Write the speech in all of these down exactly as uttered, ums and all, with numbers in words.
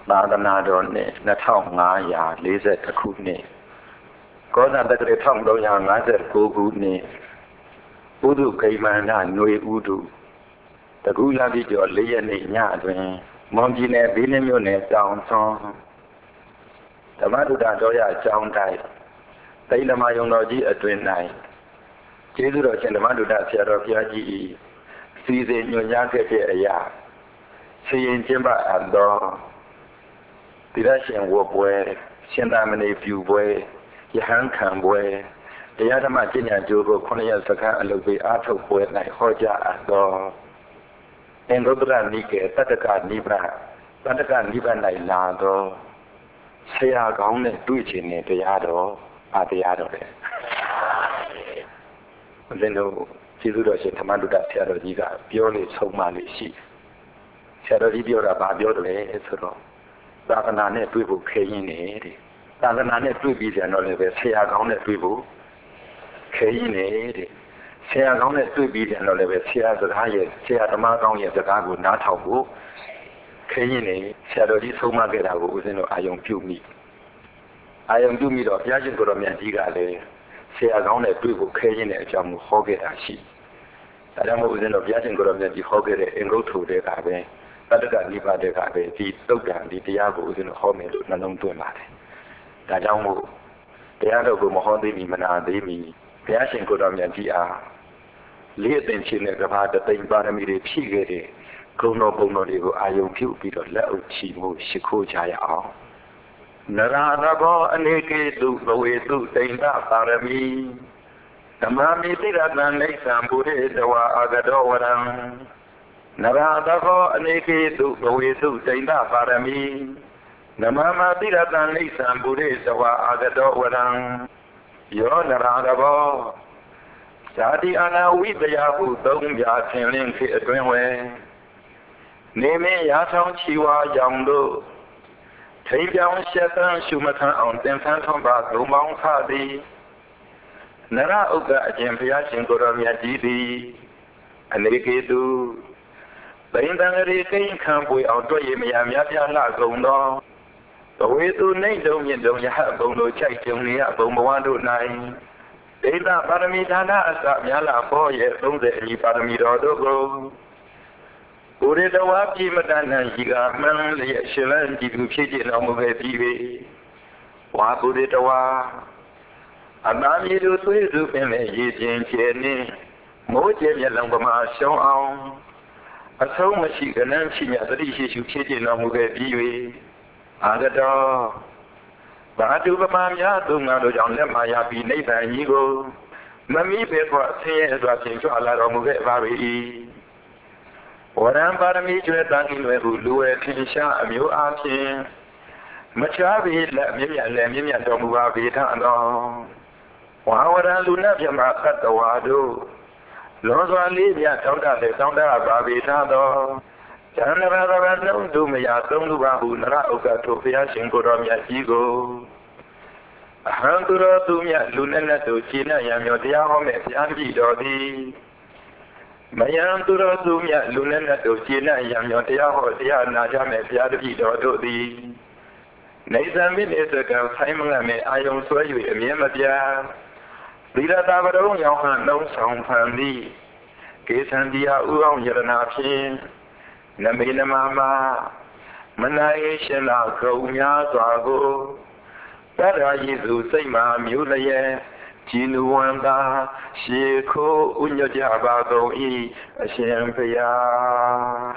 သာသနာတော်နှစ်နှစ်ထောင်ငါးရာလေးဆယ်တစ်ခုနှစ်ကောဇာတက္ကရာတစ်ထောင်သုံးရာငါးဆယ်ကိုးခုနှစ်ဥဒုဂိမန္တຫນွေဥဒုတကူလာပြီးကျော်လေးရက်နေ့ညအတွင်မွန်ပြည်နယ်ဘီးလင်းမြို့နယ်တောင်စွန်းဓမ္မဒုဒတော်ရအကြောင်းတိုင်းတိလမယုံတော်ကြီးအတွင်၌ကျေးဇူးတော်ရှင်ဓမ္မဒုဒဆရာတော်ဘုရားကြီး၏စီစဉ်ညွှန်ကြားခဲ့တဲ့အရာဆင်ရင်ကျင့်ပအပ်သောတိရရှင်ဝတ်ပွဲရှင်သာမဏေပြုပွဲယဟန်ခံပွဲတရားဓမ္မကျင့်ကြံကြိုးကိုခုနှစ်ရက်စခန်းအလုပ်ပေးအားထုတ်ပွဲ၌ဟောကြားအပ်သောအင်္ဂုတ္တရနိကေတတ္တကနိဗ္ဗာန်တတ္တကနိဗ္ဗာန်၌လာသောဆရာကောင်းနဲ့တွေ့ချင်တဲ့တရားတော်အတရားတော်လေဦးဇင်းတို့ကျေးဇူးတော်ရှင်ဓမ္မဒုဒဆရာတော်ကြီးကပြောလေဆုံးမလေးရှိဆရာတော်ကြီးပြောတာဘာပြောတယ်လဲဆိုတော့သာသနာနဲ့တွေ့ဖို့ခဲရင်းနေတဲ့သာသနာနဲ့တွေ့ပြီးကြတော့လည်းပဲဆရာကောင်းနဲ့တွေ့ဖို့ခဲရင်းနေတဲ့ဆရာကောင်းနဲ့တွေ့ပြီးကြတော့လည်းပဲဆရာစကားရဲ့ဆရာဓမ္မကောင်းရဲ့စကားကိုနားထောင်ဖို့ခဲရင်းနေဆရာတော်ကြီးဆုံးမခဲ့တာကိုဦးဇင်းတို့အာယုံပြုမိအာယုံပြုမိတော့ဘုရားရှင်ကိုယ်တော်မြတ်ကြီးကလည်းဆရာကောင်းနဲ့တွေ့ဖို့ခဲရင်းတဲ့အကြောင်းကိုဟောခဲ့တာရှိဒါကြောင့်မို့ဦးဇင်းတို့ဘုရားရှင်ကိုယ်တော်မြတ်ကြီးဟောခဲ့တဲ့အင်္ဂုတ္ထုတွေကပဲတတ္တကနိဗ္ဗာန်တွေကပဲဒီသုတ်တံဒီတရားကိုဦးဇင်းတို့ဟောမယ်လို့နှလုံးသွင်းပါတယ်။ဒါကြောင့်မို့တရားတော်ကိုမဟောသေးမီမနာသေးမီဘုရားရှင်ကိုယ်တော်မြတ်ကြီးအားလေးအသင်ချင်းနဲ့ကဘာတသိမ့်ပါရမီတွေဖြည့်ခဲ့တဲ့ဂုဏ်တော်ပုံတော်တွေကိုအာယုံပြုပြီးတော့လက်အုပ်ချီမှုရှိခိုးကြရအောင်။နရာသဘောအနေကေတုဘဝေတုတိန္ဒပါရမီဓမ္မမိတိရတံလိစ္ဆံဘုရေတဝါအာဂတောဝရံနရာသဘောအနေကေတုဘဝေတုတိန္ဒပါရမီနမမတိရတံလိစ္ဆံဘုရေတဝါအာဂတောဝရံယောနရာသဘောဇာတိအနာဝိတယဟုသုံးပြဆင်လင်းခေအတွင်းဝဲနေမင်းရာဆောင်ချီဝါရောင်တို့ထိန်ပြောင်းရှက်သန်းရှုမထမ်းအောင်သင်္ဆန်းထွန်းပါသုံးပေါင်းခသည်နရဥက္ကအရှင်ဘုရားရှင်ကိုယ်တော်မြတ်ကြီးသည်အနေကေတုဘိန္ဒံရေကိန်းခံပွေအောင်တွေ့ရမရများပြားလှကုန်သောဘဝေတုနှိမ့်တုံမြင့်တုံရဟဘုံတို့ချိုက်ကြုံနေရဘုံဘဝတို့၌ဒိဋ္ဌပါရမီဌာနအစများလာဖို့ရဲ့သုံးဆယ်အညီပါရမီတော်တို့ကိုဘုရေတဝါပြည်မတန်နှံရှိကမှန်လျက်ရှင်လန်းကြည်သူဖြစ်ခြင်းတော်မူခဲ့ပြီးပြီဝါဘုရေတဝါအနာမီတို့သွေးစုပင်နဲ့ရည်ပြင်းကျဲနေမိုးကျဲမျက်လုံးပမာရှောင်းအောင်အဆုံးမရှိကနန်းရှိမြတ်သတိရှိရှုဖြစ်ခြင်းတော်မူခဲ့ပြီး၍အာဂတောဘာတုပမာများသူငါတို့ကြောင့်လက်မာရပြီးနိဗ္ဗာန်ကြီးကိုမမိပဲသောဆင်းရဲစွာဖြင့်ကြွလာတော်မူခဲ့ပါ၏ဝရံပါရမီကျွဲတန်ကြီးလွယ်ဟုလူဝဲထင်ရှားအမျိုးအားဖြင့်မချားပြီလက်မြင့်မြတ်လည်းမြင့်မြတ်တော်မူပါပေထသောဝါဝရံလူနတ်မြတ်သတ္တဝါတို့လောစွာလေးမြတ်တောင်းတလည်းတောင်းတပါပေထသောဇန္နရဘဘလုံးတို့မရသုံးလူပါဟုနရဥက္ကတို့ဘုရားရှင်ကိုယ်တော်မြတ်ကြီးကိုအဟံသူတော်သူမြတ်လူနဲ့နဲ့တို့ခြေနဲ့ရံမြော်တရားဟောမဲ့ဘုရားပြည်တော်သည်မယံသူတော်သူမြတ်လူနဲ့နဲ့တို့ခြေနဲ့ရံမြော်တရားဟောတရားနာကြမဲ့ဘုရားပြည်တော်တို့သည်နေသံမိနေစကံဆိုင်မငတ်မဲ့အာယုံဆွဲ၍အမြဲမပြတ်သီရတာပရုံရောင်ဟန်နှုံးဆောင်ဖန်သည်ကေသံတရားဥအောင်ယရနာဖြင့်နမေနမမမနိုင်ရှင်လာကုံများစွာကိုတရာယေစုစိတ်မှမျိုးလျက်ជីနုဝန္တာရှေခိုးဥညွတ်ကြပါကုန်၏အရှင်ဘုရား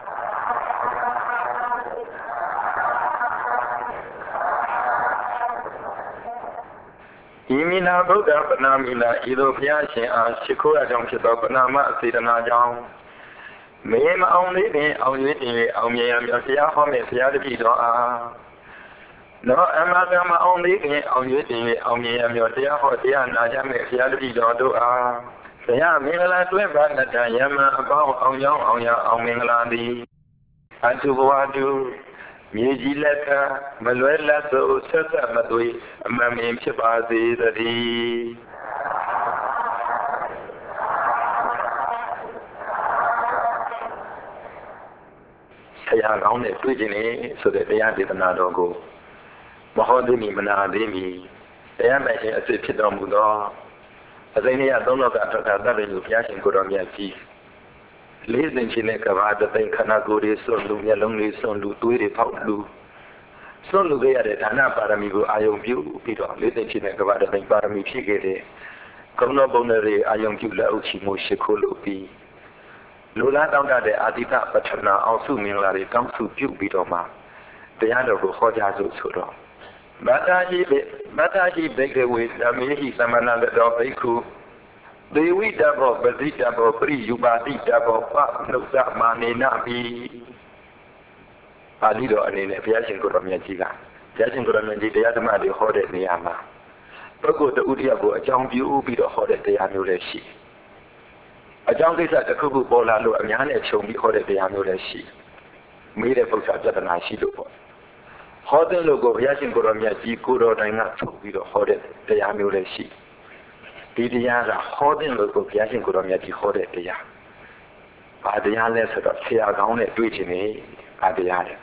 ဤမိနာဗုဒ္ဓပနာမိနာဤသို့ဘုရားရှင်အားရှိခိုးရကြောင်းဖြစ်သောပနာမအစေတနာကြောင့်မေမအောင်လေးပင်အောင်ရွေးတင်၍အောင်မြင်ရမည်ဘုရားဟောမဲ့ဘုရားတပည့်တော်အားနောအမကမအောင်လေးပင်အောင်ရွေးတင်၍အောင်မြင်ရမည်တရားဟောတရားနာကြမဲ့ဘုရားတပည့်တော်တို့အားဘုရားမင်္ဂလာတွဲပါတတ်ယမအပေါင်းအောင်ရောင်းအောင်ရအောင်မင်္ဂလာသည်အတုဘဝတုမြေကြီးလက်ကမလွဲလက်သို့ဆက်ဆက်မသွေအမှန်မြင်ဖြစ်ပါစေတည်းဆရာကောင်းနဲ့တွေ့ခြင်းနဲ့ဆိုတဲ့တရားဒေသနာတော်ကိုမဟောသိမီမနာသိမီတရားပိုင်ရှင်အစစ်ဖြစ်တော်မူသောအသိဉာဏ်သုံးလောကထထသတ္တလူဘုရားရှင်ကိုယ်တော်မြတ်ကြီးလေးသိင်ချင်းနဲ့ကဘာတသိင်ခန္ဓာကိုယ်တွေစွန့်လူမျက်လုံးတွေစွန့်လူသွေးတွေဖောက်လူစွန့်လူခဲ့ရတဲ့ဒါနပါရမီကိုအာယုံပြုပြီးတော့လေးသိင်ချင်းနဲ့ကဘာတသိင်ပါရမီဖြစ်ခဲ့တဲ့ကုံတော်ပုံတွေအာယုံပြုလက်အုပ်ချီမှုရှိခိုးလို့ပြီးလူလားတောင်းတတဲ့အာတိတပထနာအောင်စုမင်္ဂလာတွေတောင်းစုပြုပြီးတော့မှတရားတော်ကိုဟောကြားစို့ဆိုတော့မထာဟိမထာဟိဘိကဝေဓမ္မေဟိသမဏဂတောဘိက္ခုဒေဝိတဘောပတိတဘောပရိယူပါတိတဘောပနုဿမာနေနပိပါဠိတော်အနေနဲ့ဘုရားရှင်ကိုယ်တော်မြတ်ကြီးကဘုရားရှင်ကိုယ်တော်မြတ်ကြီးတရားဓမ္မတွေဟောတဲ့နေရာမှာပုဂ္ဂိုလ်တဦးတယောက်ကိုအကြောင်းပြုပြီးတော့ဟောတဲ့တရားမျိုးလည်းရှိအကြောင်းကိစ္စတစ်ခုခုပေါ်လာလို့အများနဲ့ခြုံပြီးဟောတဲ့တရားမျိုးလည်းရှိမေးတဲ့ပု္ပ္ပာပြဿနာရှိလို့ပေါ့ဟောတဲ့လို့ကိုဘုရားရှင်ကိုယ်တော်မြတ်ကြီးကိုယ်တော်တိုင်ကထုတ်ပြီးတော့ဟောတဲ့တရားမျိုးလည်းရှိဒီတရားကဟောတဲ့လို့ကိုဘုရားရှင်ကိုယ်တော်မြတ်ကြီးဟောတဲ့တရားဘာတရားလဲဆိုတော့ဆရာကောင်းနဲ့တွေ့ချင်နေဘာတရားလဲ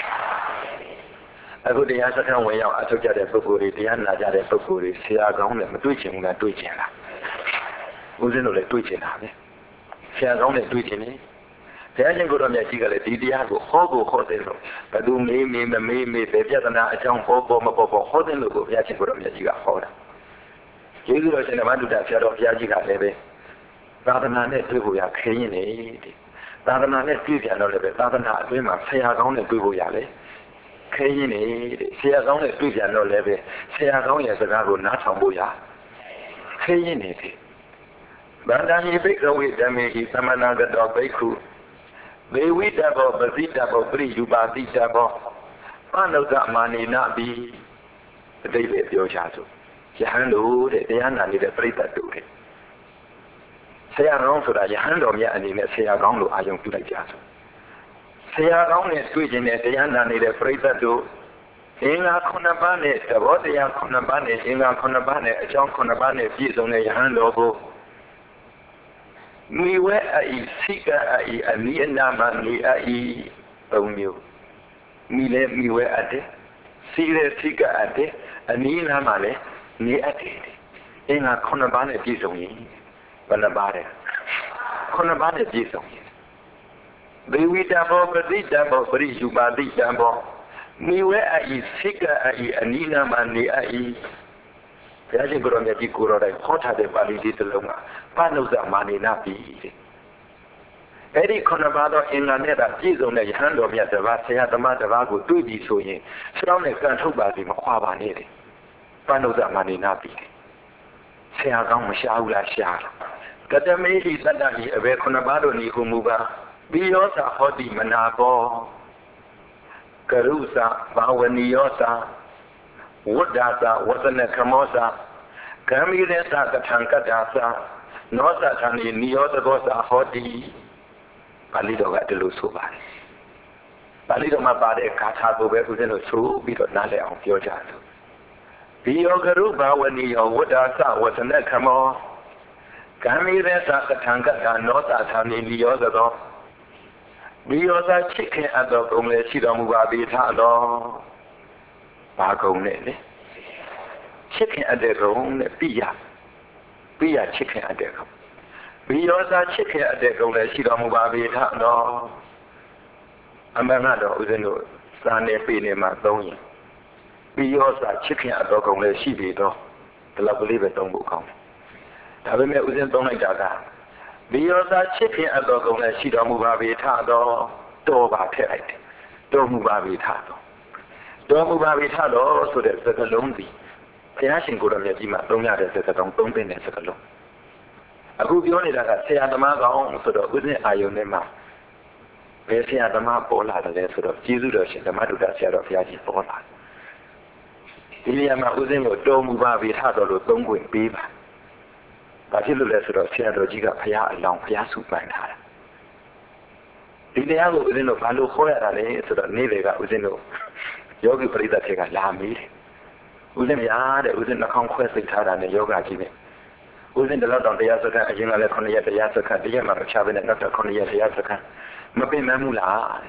အခုတရားစခန်းဝင်ရောက်အထောက်ကြတဲ့ပုဂ္ဂိုလ်တွေတရားနာကြတဲ့ပုဂ္ဂိုလ်တွေဆရာကောင်းနဲ့မတွေ့ချင်ဘူးလားတွေ့ချင်လားဦးဇင်းတို့လည်းတွေ့ချင်တာပဲဆရာကောင်းနဲ့တွေ့ချင်နေဘုရားရှင်ကိုယ်တော်မြတ်ကြီးကလည်းဒီတရားကိုဟောဖို့ဟောတဲ့လို့ဘယ်သူမေးမေးမမေးမေးပဲပြဿနာအကြောင်းပေါ်ပေါ်မပေါ်ပေါ်ဟောတဲ့လို့ကိုဘုရားရှင်ကိုယ်တော်မြတ်ကြီးကဟောတာကျေးဇူးတော်ရှင်ဓမ္မတုဒ္ဒဆရာတော်ဘုရားကြီးကလည်းပဲသာသနာနဲ့တွေ့ဖို့ရခင်းရင်နေတယ်သာသနာနဲ့တွေ့ပြန်တော့လည်းပဲသာသနာအတွင်းမှာဆရာကောင်းနဲ့တွေ့ဖို့ရလေခင်းရင်နေတဲ့ဆရာကောင်းနဲ့တွေ့ပြန်တော့လည်းပဲဆရာကောင်းရဲ့စကားကိုနားထောင်ဖို့ရခင်းရင်နေတယ်ဗန္ဒာဟိဘိကဝေဓမ္မေဟိသမဏဂတောဘိက္ခုဒေဝိတဘောပတိတဘောပရိယူပါတိတဘောပနုဿမာနေနပိအတိတ်ပဲပြောချစို့ယဟန်တို့တဲ့တရားနာနေတဲ့ပြိတ္တတို့တဲ့ဆရာကောင်းဆိုတာယဟန်တော်မြတ်အနေနဲ့ဆရာကောင်းလို့အာယုံပြုလိုက်ကြစို့ဆရာကောင်းနဲ့တွေ့ခြင်းနဲ့တရားနာနေတဲ့ပြိတ္တတို့အင်္ဂါခုနှစ်ပါးနဲ့သဘောတရားခုနှစ်ပါးနဲ့အင်္ဂါခုနှစ်ပါးနဲ့အကြောင်းခုနှစ်ပါးနဲ့ပြည့်စုံတဲ့ယဟန်တော်ကိုမိဝဲအိစိကအိအနိအနာမနိအိသုံးမျိုးမိလဲမိဝဲအတဲ့စီလဲစိကအတဲ့အနိအနာမလည်းနေအတဲ့အင်္ဂါခုနှစ်ပါးနဲ့ပြည့်စုံရင်ဘယ်နှပါးလဲခုနှစ်ပါးနဲ့ပြည့်စုံရင်ဒေဝိတဘောပတိတဘောပရိယူပါတိတဘောမိဝဲအိစိကအိအနိအနာမနိအိဘုရားရှင်ကိုယ်တော်မြတ်ကြီးကိုယ်တော်တိုင်ဟောထားတဲ့ပါဠိလေးတစ်လုံးကပနုဿမာနေနပိတဲ့အဲ့ဒီခုနှစ်ပါးသောအင်္ဂါနဲ့တာပြည့်စုံတဲ့ယဟန်တော်မြတ်တစ်ပါးဆရာသမားတစ်ပါးကိုတွေ့ပြီဆိုရင်ဆောင်းနဲ့ကန်ထုတ်ပါစီမခွာပါနဲ့တဲ့ပနုဿမာနေနပိတဲ့ဆရာကောင်းမရှားဘူးလားရှားလားကတမေဟိတတ္တဟိအဘေခုနှစ်ပါးတို့ဤဟုမူကားပိယောသဟောတိမနာဘောကရုသဘာဝနိယောသဝဋ္ဌာသဝသနခမောသဂံမီရသကထံကတ္တာသနောသထံနိနိယောသဘောသဟောတိပါဠိတော်ကဒီလိုဆိုပါတယ်ပါဠိတော်မှာပါတဲ့ဂါထာကိုပဲဦးဇင်းတို့ဆိုပြီးတော့နားလည်အောင်ပြောကြစို့ဘိယောကရုဘာဝနိယောဝဋ္ဌာသဝသနခမောဂံမီရသကထံကတ္တာနောသထံနိနိယောသဘောဘိယောသချစ်ခင်အပ်သောကုံလည်းရှိတော်မူပါသည်ထတော်ဘာကုံနဲ့လေချစ်ခင်အပ်တဲ့ကုံနဲ့ပြရပြရချစ်ခင်အပ်တဲ့ကုံဘိယောသာချစ်ခင်အပ်တဲ့ကုံလည်းရှိတော်မူပါပြီထတော့အမှန်ကတော့ဦးဇင်းတို့စာနယ်ပေနေမှာသုံးရင်ဘိယောသာချစ်ခင်အပ်သောကုံလည်းရှိပြီတော့ဒီလောက်ကလေးပဲသုံးဖို့ကောင်းတယ်ဒါပေမဲ့ဦးဇင်းသုံးလိုက်တာကဘိယောသာချစ်ခင်အပ်သောကုံလည်းရှိတော်မူပါပြီထတော့တော်ပါထည့်လိုက်တယ်တော်မူပါပြီထတော့တော်မူပါပြီထတော့ဆိုတဲ့စကားလုံးစီဘုရားရှင်ကိုယ်တော်မြတ်ကြီးမှာသုံးရတဲ့စကားလုံးသုံးပင်တဲ့စကားလုံးအခုပြောနေတာကဆရာသမားကောင်းဆိုတော့ဦးဇင်းအာယုန်ထဲမှာဘယ်ဆရာသမားပေါ်လာတယ်ဆိုတော့ကျေးဇူးတော်ရှင်ဓမ္မတုဒ္ဒဆရာတော်ဘုရားကြီးပေါ်လာဒီနေရာမှာဦးဇင်းကိုတော်မူပါပြီထတော့လို့သုံးခွင့်ပေးပါဘာဖြစ်လို့လဲဆိုတော့ဆရာတော်ကြီးကဘုရားအလောင်းဘုရားစုပန်ထားတာဒီတရားကိုဦးဇင်းတို့ဘာလို့ခေါ်ရတာလဲဆိုတော့နေ့လေကဦးဇင်းတို့ယောဂီပရိသတ်တွေကလာမေးတယ်ဦးဇင်းများတဲ့ဦးဇင်းနှာခေါင်းခွဲစိတ်ထားတာနဲ့ယောဂကြီးနဲ့ဦးဇင်းတလောက်တောင်တရားစခန်းအရင်ကလည်းခုနှစ်ရက်တရားစခန်းတရက်မှမချဘဲနဲ့နောက်တော့ခုနှစ်ရက်တရားစခန်းမပင်မမှုလားတဲ့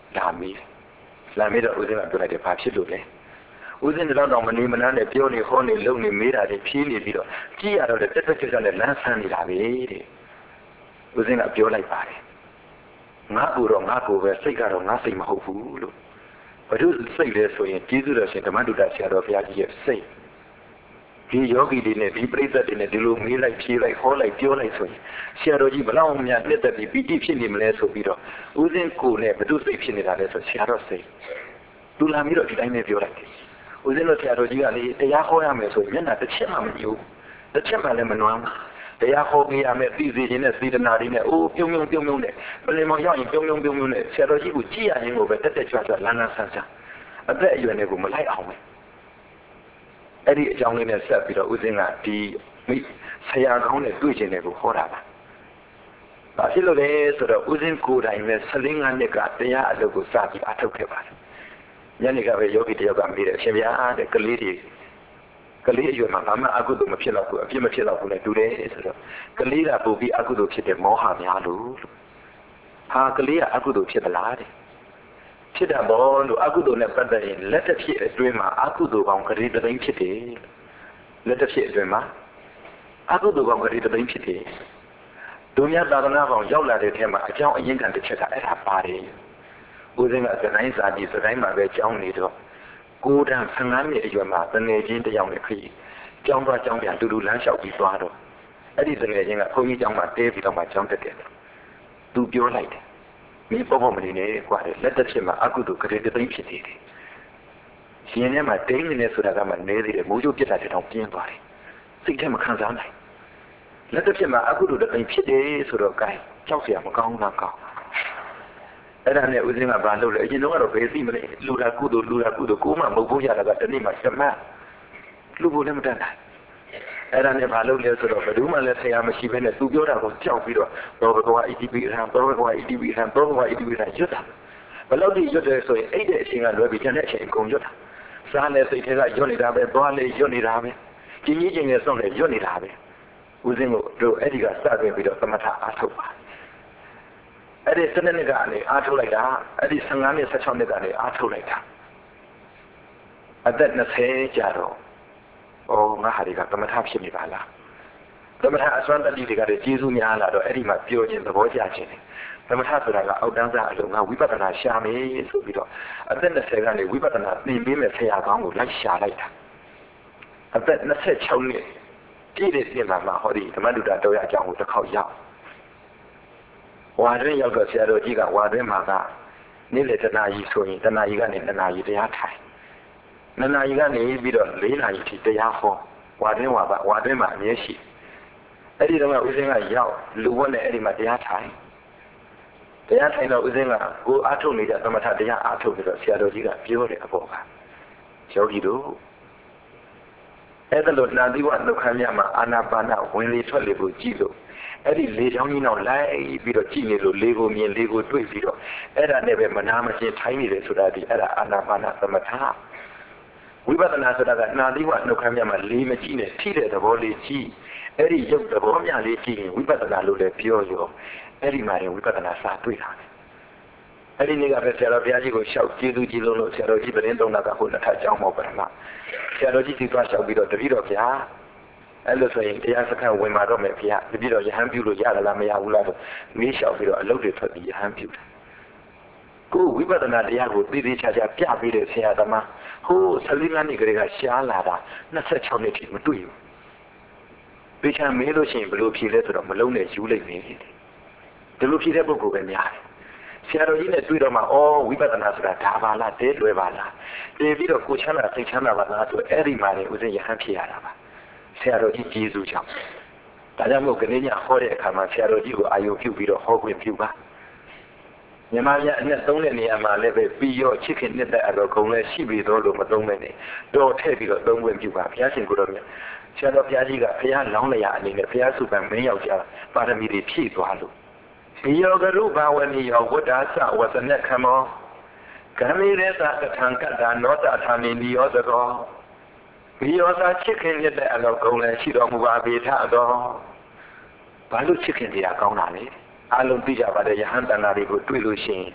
လာမီးလာမီးတော့ဦးစင်းကပြောလိုက်တယ်ဘာဖြစ်လို့လဲဦးစင်းတော့တော့မနေမနာနဲ့ပြောနေခေါ်နေလုံနေမေးတာတွေဖြီးနေပြီးတော့ကြည့်ရတော့တက်တက်ကြွကြွနဲ့လမ်းဆန်းနေတာပဲတဲ့ဦးစင်းကပြောလိုက်ပါတယ်ငါ့ကိုတော့ငါ့ကိုပဲစိတ်ကတော့ငါစိတ်မဟုတ်ဘူးလို့ဘုရားစိတ်လဲဆိုရင်ကျေးဇူးတော်ရှင်ဓမ္မတုဒ္ဒဆရာတော်ဘုရားကြီးရဲ့စိတ်ဒီယောဂီတွေနဲ့ဒီပရိသတ်တွေနဲ့ဒီလိုမေးလိုက်ဖြေလိုက်ဟောလိုက်ပြောလိုက်ဆိုရင်ဆရာတော်ကြီးဘလောက်များနှစ်သက်ပြီးပီတိဖြစ်နေမလဲဆိုပြီးတော့ဦးစင်းကိုနဲ့ဘုသူစိတ်ဖြစ်နေတာလဲဆိုဆရာတော်စိတ်သူလာပြီးတော့ဒီတိုင်းပဲပြောလိုက်တယ်ဦးစင်းတို့ဆရာတော်ကြီးကလေတရားဟောရမယ်ဆိုရင်မျက်နှာတစ်ချက်မှမကြည့်ဘူးတစ်ချက်မှလည်းမနွမ်းတရားဟောပေးရမယ်သိစေခြင်းနဲ့စေတနာတွေနဲ့အိုးပြုံးပြုံးပြုံးပြုံးနဲ့ပလင်မောင်ရောက်ရင်ပြုံးပြုံးပြုံးပြုံးနဲ့ဆရာတော်ကြီးကိုကြည့်ရရင်ကိုပဲတက်တက်ကြွကြွလန်းလန်းဆန်းဆန်းအသက်အရွယ်နဲ့ကိုမလိုက်အောင်ပဲအဲ့ဒီအကြောင်းလေးနဲ့ဆက်ပြီးတော့ဦးစင်းကဒီမိဆရာကောင်းနဲ့တွေ့ကျင်တယ်ကိုဟောတာပါ။ဘာဖြစ်လို့လဲဆိုတော့ဦးစင်းကိုယ်တိုင်ပဲ၁၄နှစ်ကတရားအလုပ်ကိုစပြီးအထောက်ခဲ့ပါတယ်။ညနေကပဲယောဂီတယောက်ကမေးတယ်အရှင်ဗျာတဲ့ကလေးတွေကလေးအရွယ်မှာဘာမှအကုသိုလ်မဖြစ်တော့ဘူးအပြစ်မဖြစ်တော့ဘူးနဲ့တူတယ်ဆိုတော့ကလေးကပို့ပြီးအကုသိုလ်ဖြစ်တဲ့မောဟများလို့ဟာကလေးကအကုသိုလ်ဖြစ်သလားတဲ့ဖြစ်တာပေါ့လို့အကုသိုလ်နဲ့ပတ်သက်ရင်လက်တစ်ဖြစ်အတွင်းမှာအကုသိုလ်ကောင်ကလေးတစ်သိန်းဖြစ်တယ်လက်တစ်ဖြစ်အတွင်းမှာအကုသိုလ်ကောင်ကလေးတစ်သိန်းဖြစ်တယ်ဒုညသာသနာကောင်ရောက်လာတဲ့ထဲမှာအကြောင်းအရင်းခံတစ်ချက်ကအဲ့ဒါပါတယ်ဦးစင်းကသတိုင်းစာကြည့်သတိုင်းမှာပဲကြောင်းနေတော့ကိုတန်းဆယ်ငါးနှစ်အရွယ်မှာတငယ်ချင်းတယောက်နဲ့ခရီးကြောင်းသွားကြောင်းပြန်တူတူလမ်းလျှောက်ပြီးသွားတော့အဲ့ဒီတငယ်ချင်းကဘုန်းကြီးကျောင်းမှာတဲပြီးတော့မှကျောင်းတက်တယ်သူပြောလိုက်တယ်မင်းပေါ်ပေါ်မနေနဲ့ကွာလက်တစ်ဖြစ်မှာအကုသိုလ်ကလေးတစ်သိန်းဖြစ်သေးတယ်ရှင်ထဲမှာတိန်းနေနေဆိုတာကမှနေသေးတယ်မိုးကြိုးပြစ်တာတဲ့တောင်ပြင်းသွားတယ်စိတ်ထဲမှာခံစားနိုင်လက်တစ်ဖြစ်မှာအကုသိုလ်တစ်သိန်းဖြစ်တယ်ဆိုတော့ gain ကြောက်เสียမကောင်းလားကောင်းအဲ့ဒါနဲ့ဦးစင်းကဘာလုပ်လဲအရင်တော့ဘယ်သိမလဲလူတာကုသိုလ်လူတာကုသိုလ်ကိုမှမဟုတ်ဘူးရတာကတနေ့မှရှမလူဖို့လည်းမတတ်နိုင်အဲ့ဒါနဲ့ဘာလုပ်လဲဆိုတော့ဘယ်သူမှလည်းဆရာမရှိဘဲနဲ့သူပြောတာကိုကြောက်ပြီးတော့ဘောဘကွာ E T B ရံဘောဘကွာ E T B ရံဘောဘကွာ E T B ရံရွတ်တာဘယ်လောက်ထိရွတ်တယ်ဆိုရင်အဲ့တဲ့အချိန်ကလွယ်ပြီးကျန်တဲ့အချိန်အကုန်ရွတ်တာစားနဲ့စိတ်ထဲကရွတ်နေတာပဲသွားလေရွတ်နေတာပဲကျင်းကြီးကျင်းနဲ့စောင့်နေရွတ်နေတာပဲဦးစင်းတို့အဲ့ဒီကစတင်ပြီးတော့သမထအားထုတ်ပါအဲ့ဒီစနစ်နဲ့ကနေအားထုတ်လိုက်တာအဲ့ဒီဆယ်ငါးနှစ်ဆယ်ခြောက်နှစ်ကနေအားထုတ်လိုက်တာအသက်၂၀ကြာတော့ဩငါဟာဒီကသမထဖြစ်နေပါလားသမထအစွမ်းတတိတွေကလည်းကျေးဇူးများလာတော့အဲ့ဒီမှာပြောခြင်းသဘောကျခြင်းတယ်သမထဆိုတာကအောက်တန်းစားအလုံးကဝိပဿနာရှာမယ်ဆိုပြီးတော့အသက်၂၀ကနေဝိပဿနာသင်ပေးမယ်ဆရာကောင်းကိုလိုက်ရှာလိုက်တာအသက်၂၆နှစ်ပြည့်တဲ့ပြင်မှာဟောဒီဓမ္မတုဒ္ဒတော်ရအကြောင်းကိုတစ်ခေါက်ရောက်ဝါတွင်ရောက်တော့ဆရာတော်ကြီးကဝါတွင်မှာကနေ့လေတနာကြီးဆိုရင်တနာကြီးကနေတနာကြီးတရားထိုင်နနာကြီးကနေပြီးတော့လေးနာရီထိတရားဟောဝါတွင်ဝါပါဝါတွင်မှာအမြဲရှိအဲ့ဒီတော့ဦးစင်းကရောက်လူဝတ်နဲ့အဲ့ဒီမှာတရားထိုင်တရားထိုင်တော့ဦးစင်းကကိုအားထုတ်နေတဲ့သမထတရားအားထုတ်ပြီးတော့ဆရာတော်ကြီးကပြောတယ်အပေါ်ကယောဂီတို့အဲ့ဒါလို့နာသီဝနှုတ်ခမ်းမြမှာအာနာပါနဝင်လေထွက်လေကိုကြည့်လို့အဲ့ဒီလေချောင်းကြီးနောက်လိုက်ပြီးတော့ကြည့်နေလို့လေကိုမြင်လေကိုတွေ့ပြီးတော့အဲ့ဒါနဲ့ပဲမနာမကျင်ထိုင်းနေတယ်ဆိုတာဒီအဲ့ဒါအာနာပါနသမထဝိပဿနာဆိုတာကနာသီဝနှုတ်ခမ်းမြမှာလေမကြည့်နဲ့ထိတဲ့သဘောလေးကြည့်အဲ့ဒီရုပ်သဘောမြလေးကြည့်ရင်ဝိပဿနာလို့လည်းပြောရောအဲ့ဒီမှာရင်ဝိပဿနာစာတွေ့တာအဲ့ဒီနေ့ကပဲဆရာတော်ဘုရားကြီးကိုရှောက်ကျေးဇူးကြီးလုံးလို့ဆရာတော်ကြီးပရင်းသုံးတာကဟိုတစ်ထပ်ကြောင်းမောပရမဆရာတော်ကြီးဒီသွားလျှောက်ပြီးတော့တပည့်တော်ဗျာအဲ့လိုဆိုရင်တရားစခန်းဝင်มาတော့မယ်ဗျာတပည့်တော်ရဟန်းပြုလို့ရလားမရဘူးလားဆိုမေးလျှောက်ပြီးတော့အလုပ်တွေထွက်ပြီးရဟန်းပြုတယ်ကိုဝိပဿနာတရားကိုသိသိချာချာပြပေးတဲ့ဆရာသမားဟိုဆယ်လေးနှစ်ကလေးကရှားလာတာ၂၆နှစ်ထိမတွေ့ဘူးပေချာမေးလို့ရှိရင်ဘယ်လိုဖြေလဲဆိုတော့မလုံးနဲ့ယူလိုက်နေတယ်ဒီလိုဖြေတဲ့ပုဂ္ဂိုလ်ပဲများတယ်ဆရာတော်ကြီးနဲ့တွေ့တော့မှဩဝိပဿနာဆိုတာဒါပါလားတဲလွယ်ပါလားတည်ပြီးတော့ကိုချမ်းသာစိတ်ချမ်းသာပါလားဆိုအဲ့ဒီမှာနေဦးစင်းရဟန်းဖြစ်ရတာပါဆရာတော်ကြီးကျေးဇူးကြောင့်ဒါကြောင့်မို့ကနေညဟောတဲ့အခါမှာဆရာတော်ကြီးကိုအာယုပြုပြီးတော့ဟောခွင့်ပြုပါမြန်မာပြည်အနှစ်သုံးတဲ့နေရာမှာလည်းပဲပြီးရောချစ်ခင်နှစ်သက်အတော်ကုန်လည်းရှိပြီတော့လို့မသုံးနဲ့နေတော့ထည့်ပြီးတော့သုံးခွင့်ပြုပါဘုရားရှင်ကိုတော်မြတ်ဆရာတော်ဘုရားကြီးကဘုရားလောင်းလျာအနေနဲ့ဘုရားစုပန်မင်းယောက်ျားပါရမီတွေဖြည့်သွားလို့ဒီယောဂရုဘာဝနိယောဝတ္တာသဝသနခမောကံမိရေသကထံကတ္တာနောတထာမိနိယောသကောဒီယောသာချစ်ခင်တဲ့အလောကုံလည်းရှိတော်မူပါပေထသောဘာလို့ချစ်ခင်တရားကောင်းတာလဲအလုံးသိကြပါတဲ့ယဟန်တန်ဃာတွေကိုတွေ့လို့ရှိရင်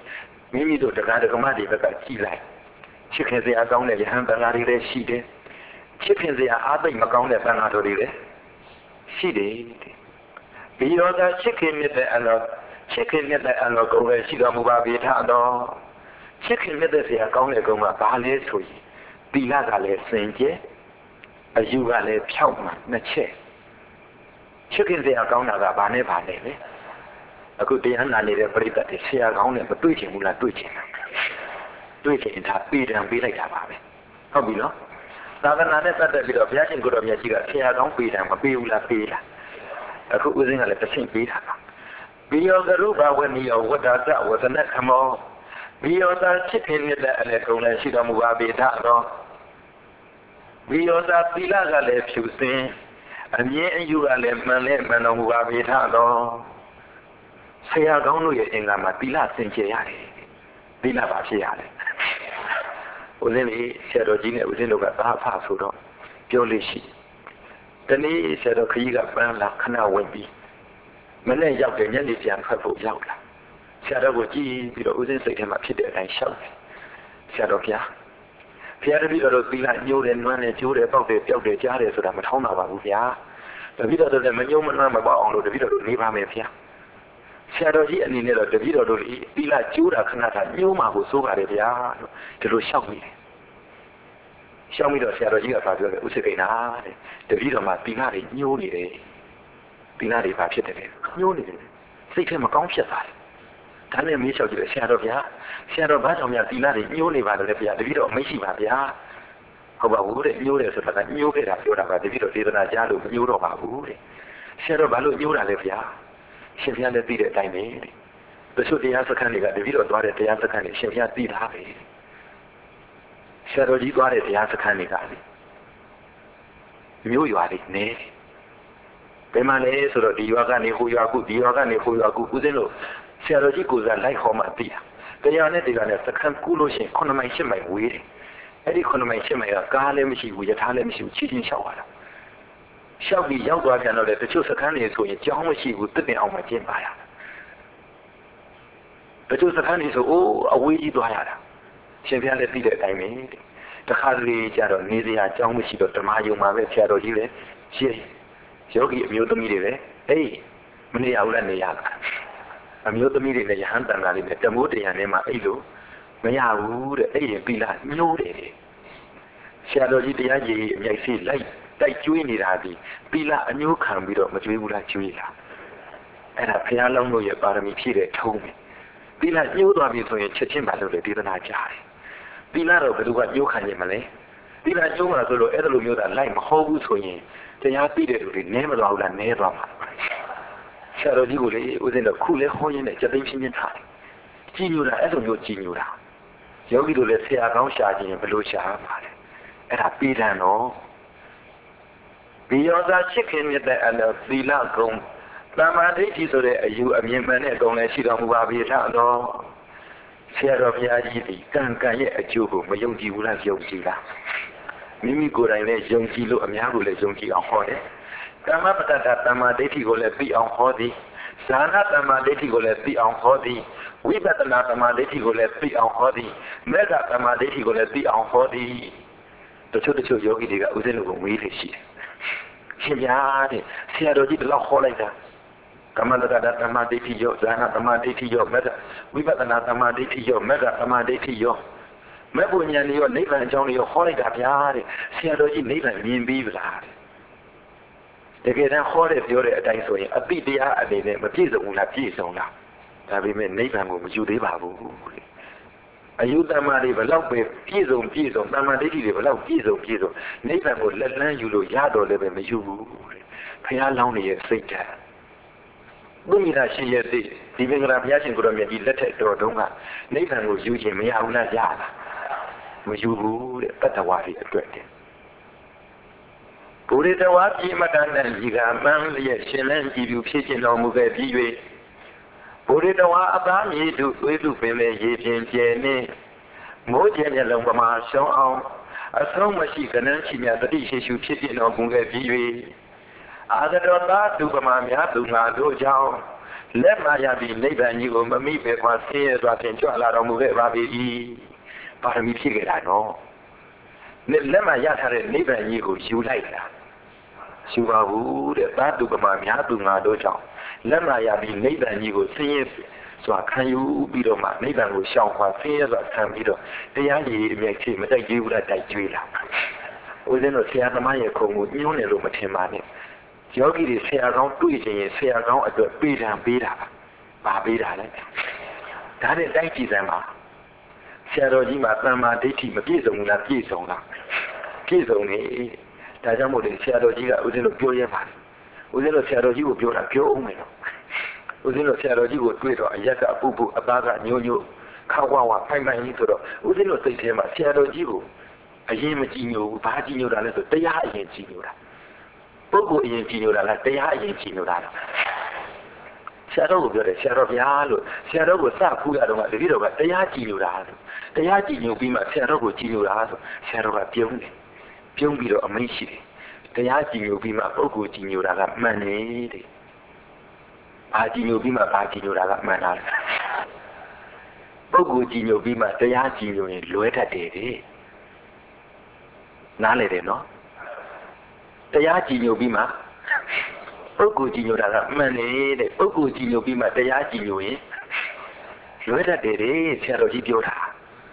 မိမိတို့တရားဓမ္မတွေဘက်ကကြည်လိုက်ချစ်ခင်စရာကောင်းတဲ့ယဟန်တန်ဃာတွေလည်းရှိတယ်ချစ်ခင်စရာအားသိမ့်မကောင်းတဲ့တန်ဃာတော်တွေလည်းရှိတယ်ပြီးတော့သာချစ်ခင်မြတ်တဲ့အလောချစ်ခင်မြတ်တဲ့အလောကိုယ်လည်းရှိတော်မူပါပြီထတော်ချစ်ခင်မြတ်တဲ့စရာကောင်းတဲ့ကုန်းကဘာလဲဆိုရင်သီလကလည်းစင်ကြယ်အယူကလည်းဖြောက်မှနှစ်ချက်ချစ်ခင်စရာကောင်းတာကဘာနဲ့ဘာလဲလဲအခုတရားနာနေတဲ့ပရိသတ်တွေဆရာကောင်းနဲ့မတွေ့ချင်ဘူးလားတွေ့ချင်တာတွေ့ချင်တာပြည်တံပေးလိုက်တာပါပဲဟုတ်ပြီနော်သာသနာနဲ့ပတ်သက်ပြီးတော့ဘုရားရှင်ကိုတော်မြတ်ကြီးကဆရာကောင်းပြည်တံမပေးဘူးလားပေးလားအခုဦးစင်းကလည်းတစ်ဆင့်ပေးတာပါဘိယောကရုဘဝနိယောဝတ္တသဝသနခမောဘိယောသာချစ်ခင်မြတ်တဲ့အလေကုံလည်းရှိတော်မူပါပေထတော်ဘိယောသာသီလကလည်းဖြူစင်အမြင်အယူကလည်းမှန်လဲမှန်တော်မူပါပေထတော်ဆရာကောင်းတို့ရဲ့အင်္ဂါမှာသီလစင်ကြယ်ရတယ်သီလပါဖြစ်ရတယ်ဦးဇင်းလေးဆရာတော်ကြီးနဲ့ဦးဇင်းတို့ကသာဖဆိုတော့ပြောလို့ရှိတနေ့ဆရာတော်ခကြီးကပန်းလာခဏဝင်ပြီးမနေ့ရောက်တယ်ညနေပြန်ထွက်ဖို့ရောက်လာဆရာတော်ကိုကြည့်ပြီးတော့ဦးဇင်းစိတ်ထဲမှာဖြစ်တဲ့အတိုင်းရှောက်တယ်ဆရာတော်ဘုရားဘုရားတပည့်တော်တို့သီလညှိုးတယ်နွမ်းတယ်ကျိုးတယ်ပေါက်တယ်ပျောက်တယ်ကြားတယ်ဆိုတာမထောင်းတာပါဘူးဗျာတပည့်တော်တို့လည်းမညှိုးမနွမ်းမပေါက်အောင်လို့တပည့်တော်တို့နေပါမယ်ဘုရားဆရာတော်ကြီးအနေနဲ့တော့တပည့်တော်တို့သီလကျိုးတာခဏတာညှိုးမှာကိုစိုးပါတယ်ဗျာလို့ဒီလိုရှောက်မိတယ်ရှောက်ပြီးတော့ဆရာတော်ကြီးကပြောတယ်ဥစ္စေကိန်းနာတဲ့တပည့်တော်မှာသီလတွေညှိုးနေတယ်သီလတွေဘာဖြစ်တယ်လဲညှိုးနေတယ်စိတ်ထဲမကောင်းဖြစ်သွားတယ်ဒါနဲ့မေးလျှောက်ကြည့်တယ်ဆရာတော်ဗျာဆရာတော်ဘာကြောင့်များသီလတွေညှိုးနေပါလဲဗျာတပည့်တော်မရှိပါဗျာဟုတ်ပါဘူးတဲ့ညှိုးတယ်ဆိုတာကညှိုးခဲ့တာပြောတာပါတပည့်တော်ဒေသနာကြားလို့မညှိုးတော့ပါဘူးတဲ့ဆရာတော်ဘာလို့ညှိုးတာလဲဗျာရှင်ဘုရားလည်းသိတဲ့အတိုင်းပဲတဲ့တချို့တရားစခန်းတွေကတပည့်တော်သွားတဲ့တရားစခန်းတွေရှင်ဘုရားသိတာပဲဆရာတော်ကြီးသွားတဲ့တရားစခန်းတွေကလေမျိုးရွာလေးနေဘယ်မှာလဲဆိုတော့ဒီရွာကနေဟိုရွာကူဒီရွာကနေဟိုရွာကူဦးစင်းလို့ဆရာတော်ကြီးကိုယ်စားလိုက်ခေါ်မှသိတာတရားနဲ့တရားနဲ့စခန်းကူလို့ရှိရင်ခုနှစ်မိုင်ရှစ်မိုင်ဝေးတယ်အဲ့ဒီခုနှစ်မိုင်ရှစ်မိုင်ကကားလည်းမရှိဘူးယထာလည်းမရှိဘူးချီချင်းလျှောက်ရတာလျှောက်ပြီးရောက်သွားပြန်တော့လေတချို့စခန်းတွေဆိုရင်ကြောင်းမရှိဘူးတစ်ပင်အောင်မှကျင်းပါရတချို့စခန်းတွေဆိုအိုးအဝေးကြီးသွားရတာရှင်ဘုရားလည်းသိတဲ့အတိုင်းပဲတခါတလေကျတော့နေစရာအကြောင်းမရှိတော့ဓမ္မယုံမှာပဲဆရာတော်ကြီးလည်းရှင်းယောဂီအမျိုးသမီးတွေပဲအေးမနေရဘူးလားနေရလားအမျိုးသမီးတွေနဲ့ယဟန်တန်ဃာတွေနဲ့တမိုးတရားနဲ့မှအဲ့လိုမရဘူးတဲ့အဲ့ရင်ပြီလားညှိုးတယ်ဆရာတော်ကြီးတရားကြီးအမြိုက်စီလိုက်တိုက်ကျွေးနေတာဒီပြီလားအညှိုးခံပြီးတော့မကျွေးဘူးလားကျွေးလားအဲ့ဒါဘုရားလုံးတို့ရဲ့ပါရမီဖြည့်တဲ့ထုံးပဲပြီလားညှိုးသွားပြီဆိုရင်ချက်ချင်းပါလို့လေဒေသနာကြားတယ်သီလတော့ဘယ်သူကညှိုးခံနေမလဲသီလညှိုးမှာဆိုလို့အဲ့လိုမျိုးသာလိုက်မဟုတ်ဘူးဆိုရင်တရားသိတဲ့လူတွေနည်းမသွားဘူးလားနည်းသွားမှာဆရာတော်ကြီးကိုလေဦးဇင်းတော့ခုလဲဟောရင်းနဲ့စက်သိမ်းချင်းချင်းထားတယ်ကြည်ညိုတာအဲ့လိုမျိုးကြည်ညိုတာယောဂီတို့လည်းဆရာကောင်းရှာခြင်းဘယ်လိုရှာမှာလဲအဲ့ဒါပြည်တံတော့ဘိယောသာချစ်ခင်မြတ်တဲ့အလောသီလကုံသမာဓိဋ္ဌိဆိုတဲ့အယူအမြင်မှန်တဲ့ကုံလည်းရှိတော်မူပါပြီထတော့ဆရာတော်ဘုရားကြီးဒီကံကံရဲ့အကျိုးကိုမယုံကြည်ဘူးလားယုံကြည်လားမိမိကိုယ်တိုင်လည်းယုံကြည်လို့အများကိုလည်းယုံကြည်အောင်ဟောတယ်ကမ္မပတ္တတမ္မာဒိဋ္ဌိကိုလည်းသိအောင်ဟောသည်ဇာနာတမ္မာဒိဋ္ဌိကိုလည်းသိအောင်ဟောသည်ဝိပဿနာတမ္မာဒိဋ္ဌိကိုလည်းသိအောင်ဟောသည်မေတ္တာတမ္မာဒိဋ္ဌိကိုလည်းသိအောင်ဟောသည်တချို့တချို့ယောဂီတွေကဦးဇင်းတို့ကိုမေးလို့ရှိတယ်ရှင်ဗျာတဲ့ဆရာတော်ကြီးဘယ်လောက်ဟောလိုက်တာကမ္မတတတမ္မာဒိဋ္ဌိရောဇာနာတမ္မာဒိဋ္ဌိရောမေတ္တာဝိပဿနာတမ္မာဒိဋ္ဌိရောမေတ္တာတမ္မာဒိဋ္ဌိရောမဲ့ပူညာတွေရောနိဗ္ဗာန်အကြောင်းတွေရောဟောလိုက်တာဗျာတဲ့ဆရာတော်ကြီးနိဗ္ဗာန်မြင်ပြီးဗလားတဲ့တကယ်တမ်းဟောတဲ့ပြောတဲ့အတိုင်းဆိုရင်အတိတရားအနေနဲ့မပြည့်စုံဘူးလားပြည့်စုံလားဒါပေမဲ့နိဗ္ဗာန်ကိုမယူသေးပါဘူးအယုတ္တမတွေဘလောက်ပဲပြည့်စုံပြည့်စုံတမ္မာဒိဋ္ဌိတွေဘလောက်ပြည့်စုံပြည့်စုံနိဗ္ဗာန်ကိုလက်လန်းယူလို့ရတော့လည်းပဲမယူဘူးဘုရားလောင်းရဲ့စိတ်ဓာတ်ဘုရားရှိရဲ့သိဒီမင်္ဂလာဘုရားရှင်ကိုတော်မြတ်ကြီးလက်ထက်တော်တုန်းကနိဗ္ဗာန်ကိုယူခြင်းမရဘူးလားရလားမယူဘူးတဲ့တတ္တဝါတွေအတွက်တဲ့ဘုရေတဝါပြိမတန်တဲ့ဒီကမှန်လျက်ရှင်လန်းကြည်သူဖြစ်ခြင်းတော်မူခဲ့ပြီး၍ဘုရေတဝါအသားမြေသူသွေးသူပင်လေရေပြင်ကျဲနှင့်မိုးကျဲမျက်လုံးပမာရှောင်းအောင်အဆုံးမရှိကနန်းရှိမြတတိရှိရှုဖြစ်ခြင်းတော်မူခဲ့ပြီး၍အာသတော်သားသူပမာများသူငါတို့ကြောင့်လက်မှာရပြီးနိဗ္ဗာန်ကြီးကိုမမိပဲခွာဆင်းရဲစွာဖြင့်ကြွလာတော်မူခဲ့ပါပြီပါရမီဖြစ်ခဲ့တာနော်လက်မှာရထားတဲ့နိဗ္ဗာန်ကြီးကိုယူလိုက်တာယူပါဘူးတဲ့သာတုပမာများသူငါတို့ကြောင့်လက်မှာရပြီးနိဗ္ဗာန်ကြီးကိုဆင်းရဲစွာခံယူပြီးတော့မှနိဗ္ဗာန်ကိုရှောင်ခွာဆင်းရဲစွာခံပြီးတော့တရားရည်အမြဲချင်းမတိုက်ကြွေးဘူးလားတိုက်ကြွေးလာဦးဇင်းတို့ဆရာသမားရဲ့ခုံကိုညှိုးနေလို့မထင်ပါနဲ့ယောဂီတွေဆရာကောင်းတွေ့ခြင်းရင်ဆရာကောင်းအတွက်ပေးတံပေးတာပါပေးတာလေဒါနဲ့တိုက်ကြည့်စမ်းပါဆရာတော်ကြီးမှာတမ္မာဒိဋ္ဌိမပြည့်စုံဘူးလားပြည့်စုံလားပြည့်စုံနေဒါကြောင့်မို့လို့ဆရာတော်ကြီးကဦးဇင်းတို့ပြောရပါတယ်ဦးဇင်းတို့ဆရာတော်ကြီးကိုပြောတာပြောအောင်မယ်နော်ဦးဇင်းတို့ဆရာတော်ကြီးကိုတွေ့တော့အရက်ကအပူပူအသားကညို့ညို့ခါဝါဝါဖိုင်ဖိုင်ကြီးဆိုတော့ဦးဇင်းတို့စိတ်ထဲမှာဆရာတော်ကြီးကိုအရင်မကြည့်ညို့ဘူးဘာကြည့်ညို့တာလဲဆိုတရားအရင်ကြည့်ညို့တာပုဂ္ဂိုလ်အရင်ကြည့်ညို့တာလားတရားအရင်ကြည့်ညို့တာလားဆရာတော်ကိုပြောတယ်ဆရာတော်ဗျာလို့ဆရာတော်ကိုစဖူးရတော့ကတတိတော်ကတရားကြည့်ညို့တာလို့တရားကြည့်ညို့ပြီးမှဆရာတော်ကိုကြည့်ညို့တာဆိုဆရာတော်ကပြုံးတယ်ပြုံးပြီးတော့အမိန့်ရှိတယ်တရားကြည့်ညို့ပြီးမှပုဂ္ဂိုလ်ကြည့်ညို့တာကမှန်တယ်ဘာကြည်ညိုပြီးမှဘာကြည်ညိုတာကမှန်တာလေပုဂ္ဂိုလ်ကြည်ညိုပြီးမှတရားကြည်ညိုရင်လွဲတတ်တယ်တဲ့နားလေတယ်နော်တရားကြည်ညိုပြီးမှပုဂ္ဂိုလ်ကြည်ညိုတာကမှန်တယ်တဲ့ပုဂ္ဂိုလ်ကြည်ညိုပြီးမှတရားကြည်ညိုရင်လွဲတတ်တယ်တဲ့ဆရာတော်ကြီးပြောတာ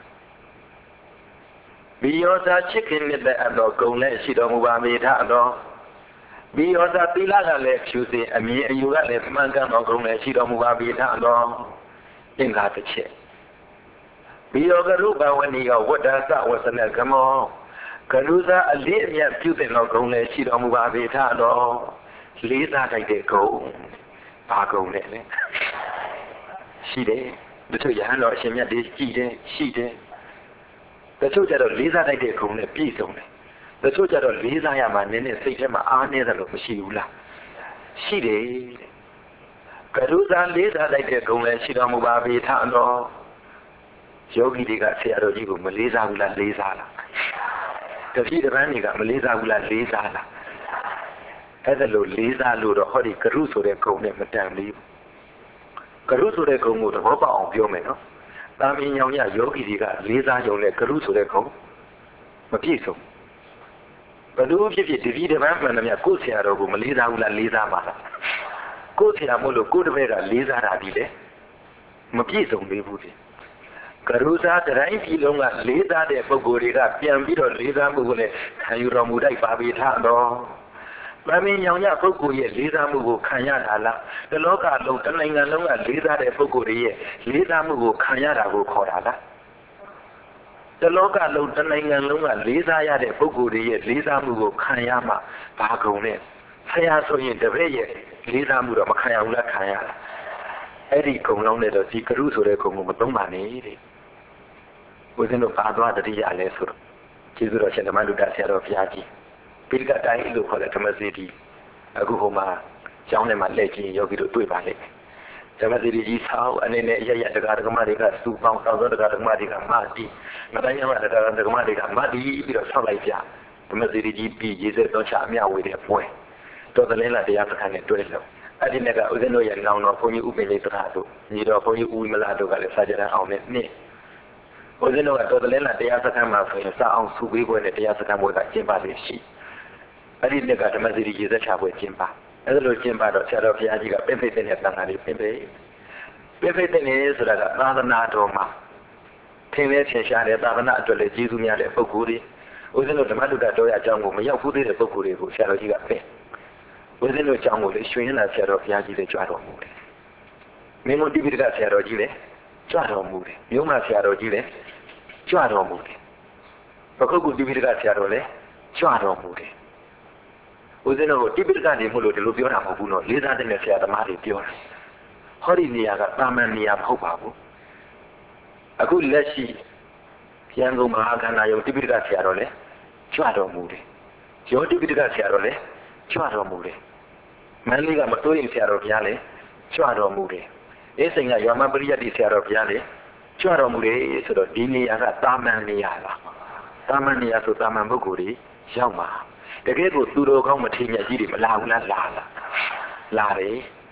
ဘီယောသာချစ်ခင်မြတ်တဲ့အတော်ဂုံနဲ့ရှိတော်မူပါမေထအတော်ဘီယောသာသီလကလည်းဖြူစင်အမြင်အယူကလည်းမှန်ကန်တော်ဂုံနဲ့ရှိတော်မူပါမေထအတော်သင်္ဃာတစ်ချက်ဘီယောကရုပဝဏီယောဝတ္တသဝဆနကမောကရုသာအလေးအမြတ်ပြုတဲ့တော်ဂုံနဲ့ရှိတော်မူပါမေထအတော်လေးစားတိုက်တဲ့ဂုံဘာဂုံလဲလဲရှိတယ်တချို့ရဟန်းတော်အရှင်မြတ်တွေကြည်တယ်ရှိတယ်တချို့ကျတော့လေးစားတိုက်တဲ့ဂုံနဲ့ပြည့်စုံတယ်တချို့ကျတော့လေးစားရမှနည်းနည်းစိတ်ထဲမှာအားနည်းတယ်လို့မရှိဘူးလားရှိတယ်ကရုဏာလေးစားတိုက်တဲ့ဂုံလည်းရှိတော်မူပါပေထံတော်ယောဂီတွေကဆရာတော်ကြီးကိုမလေးစားဘူးလားလေးစားလားတပည့်တပန်းတွေကမလေးစားဘူးလားလေးစားလားအဲ့ဒါလို့လေးစားလို့တော့ဟောဒီကရုဆိုတဲ့ဂုံနဲ့မတန်ဘူးကရုဆိုတဲ့ဂုံကိုသဘောပေါက်အောင်ပြောမယ်နော်တာမင်ညောင်ရယောဂီတွေကလေးစားကြုံနဲ့ကရုဆိုတဲ့ဂုံမပြည့်စုံဘလို့ဖြစ်ဖြစ်တပည့်တပန်းမှန်တယ်မြတ်ကိုယ်ဆရာတော်ကိုမလေးစားဘူးလားလေးစားပါလားကိုယ်ဆရာမို့လို့ကိုယ်တပည့်ကလေးစားတာဒီလေမပြည့်စုံသေးဘူးဒီကရုဏာတိုင်းပြည်လုံးကလေးစားတဲ့ပုဂ္ဂိုလ်တွေကပြန်ပြီးတော့လေးစားမှုကိုလည်းခံယူတော်မူတတ်ပါပေထတော်မမင်းညောင်ရပုဂ္ဂိုလ်ရဲ့လေးစားမှုကိုခံရတာလားတလောကလုံးတနိုင်ငံလုံးကလေးစားတဲ့ပုဂ္ဂိုလ်တွေရဲ့လေးစားမှုကိုခံရတာကိုခေါ်တာလားတလောကလုံးတနိုင်ငံလုံးကလေးစားရတဲ့ပုဂ္ဂိုလ်တွေရဲ့လေးစားမှုကိုခံရမှဘာကုန်လဲဆရာဆိုရင်တပည့်ရဲ့လေးစားမှုတော့မခံရဘူးလားခံရလားအဲ့ဒီကုံလုံးနဲ့တော့ဒီကရုဆိုတဲ့ကုံကိုမသုံးပါနဲ့တဲ့ဦးဇင်းတို့ဘာသွားတတိယလဲဆိုတော့ကျေးဇူးတော်ရှင်ဓမ္မလူတဆရာတော်ဘုရားကြီးပိဋကတိုင်းလို့ခေါ်တဲ့ဓမ္မစီတီအခုဟိုမှာကျောင်းထဲမှာလက်ကြီးယောဂီတို့တွေ့ပါလိမ့်မယ်ဓမ္မစီတီကြီးဆောက်အနေနဲ့ရရတက္ကမတွေကစူပေါင်းသောသောတက္ကမတွေကမတီးမတိုင်းရမှာတက္ကမတွေကမတီးပြီးတော့ဆောက်လိုက်ကြဓမ္မစီတီကြီးပြီးရေးစက်တော်ချအမြဝေတဲ့ပွဲတော်သလင်းလာတရားစခန်းနဲ့တွေ့လို့အဲ့ဒီနေ့ကဦးဇင်းတို့ရဲ့နောင်တော်ဘုန်းကြီးဥပ္ပေလိတ္တရာတို့ညီတော်ဘုန်းကြီးဦးဝိမလတို့ကလည်းစာကြရန်အောင်နဲ့နှစ်ဦးဇင်းတို့ကတော်သလင်းလာတရားစခန်းမှာဆိုရင်စအောင်စုပေးပွဲနဲ့တရားစခန်းပွဲကကျင်းပလေရှိအဲ့ဒီနေ့ကဓမ္မစီတီရေးစက်ချပွဲကျင်းပအဲ့ဒါလိုကျင်းပတော့ဆရာတော်ဘုရားကြီးကပြည့်ပြည့်တဲ့တန်ခါလေးပြည့်ပြည့်ပြည့်ပြည့်တဲ့ဆိုတာကသာသနာတော်မှာထင်လဲထင်ရှားတဲ့သာသနာအတွက်လည်းကျေးဇူးများတဲ့ပုဂ္ဂိုလ်တွေဦးဇင်းတို့ဓမ္မတုဒ္ဒတော်ရအကြောင်းကိုမရောက်ဘူးသေးတဲ့ပုဂ္ဂိုလ်တွေကိုဆရာတော်ကြီးကပြည့်ဦးဇင်းတို့အကြောင်းကိုလေရွှေရနာဆရာတော်ဘုရားကြီးလည်းကြွတော်မူတယ်မင်းတို့တိပိဋကဆရာတော်ကြီးလည်းကြွတော်မူတယ်မြို့မှာဆရာတော်ကြီးလည်းကြွတော်မူတယ်ပခုက္ကူတိပိဋကဆရာတော်လည်းကြွတော်မူတယ်ဦးဇင်းတို့တိပိဋကနေမှုလို့ဒီလိုပြောတာမဟုတ်ဘူးနော်လေးစားတဲ့ဆရာသမားတွေပြောတာဟောဒီနေရာကတာမန်နေရာမဟုတ်ပါဘူးအခုလက်ရှိရန်ကုန်မဟာကန္နာယုံတိပိဋကဆရာတော်လည်းကြွတော်မူတယ်ရောတိပိဋကဆရာတော်လည်းကြွတော်မူတယ်မန္တလေးကမတိုးရင်ဆရာတော်ဘုရားလည်းကြွတော်မူတယ်အေးစိန်ကရွာမပရိယတ်တိဆရာတော်ဘုရားလည်းကြွတော်မူတယ်ဆိုတော့ဒီနေရာကတာမန်နေရာလားတာမန်နေရာဆိုတာမန်ပုဂ္ဂိုလ်တွေရောက်မှာတကယ်ကိုသူတော်ကောင်းမထေရကြီးတွေမလာဘူးလားလာလားလာတယ်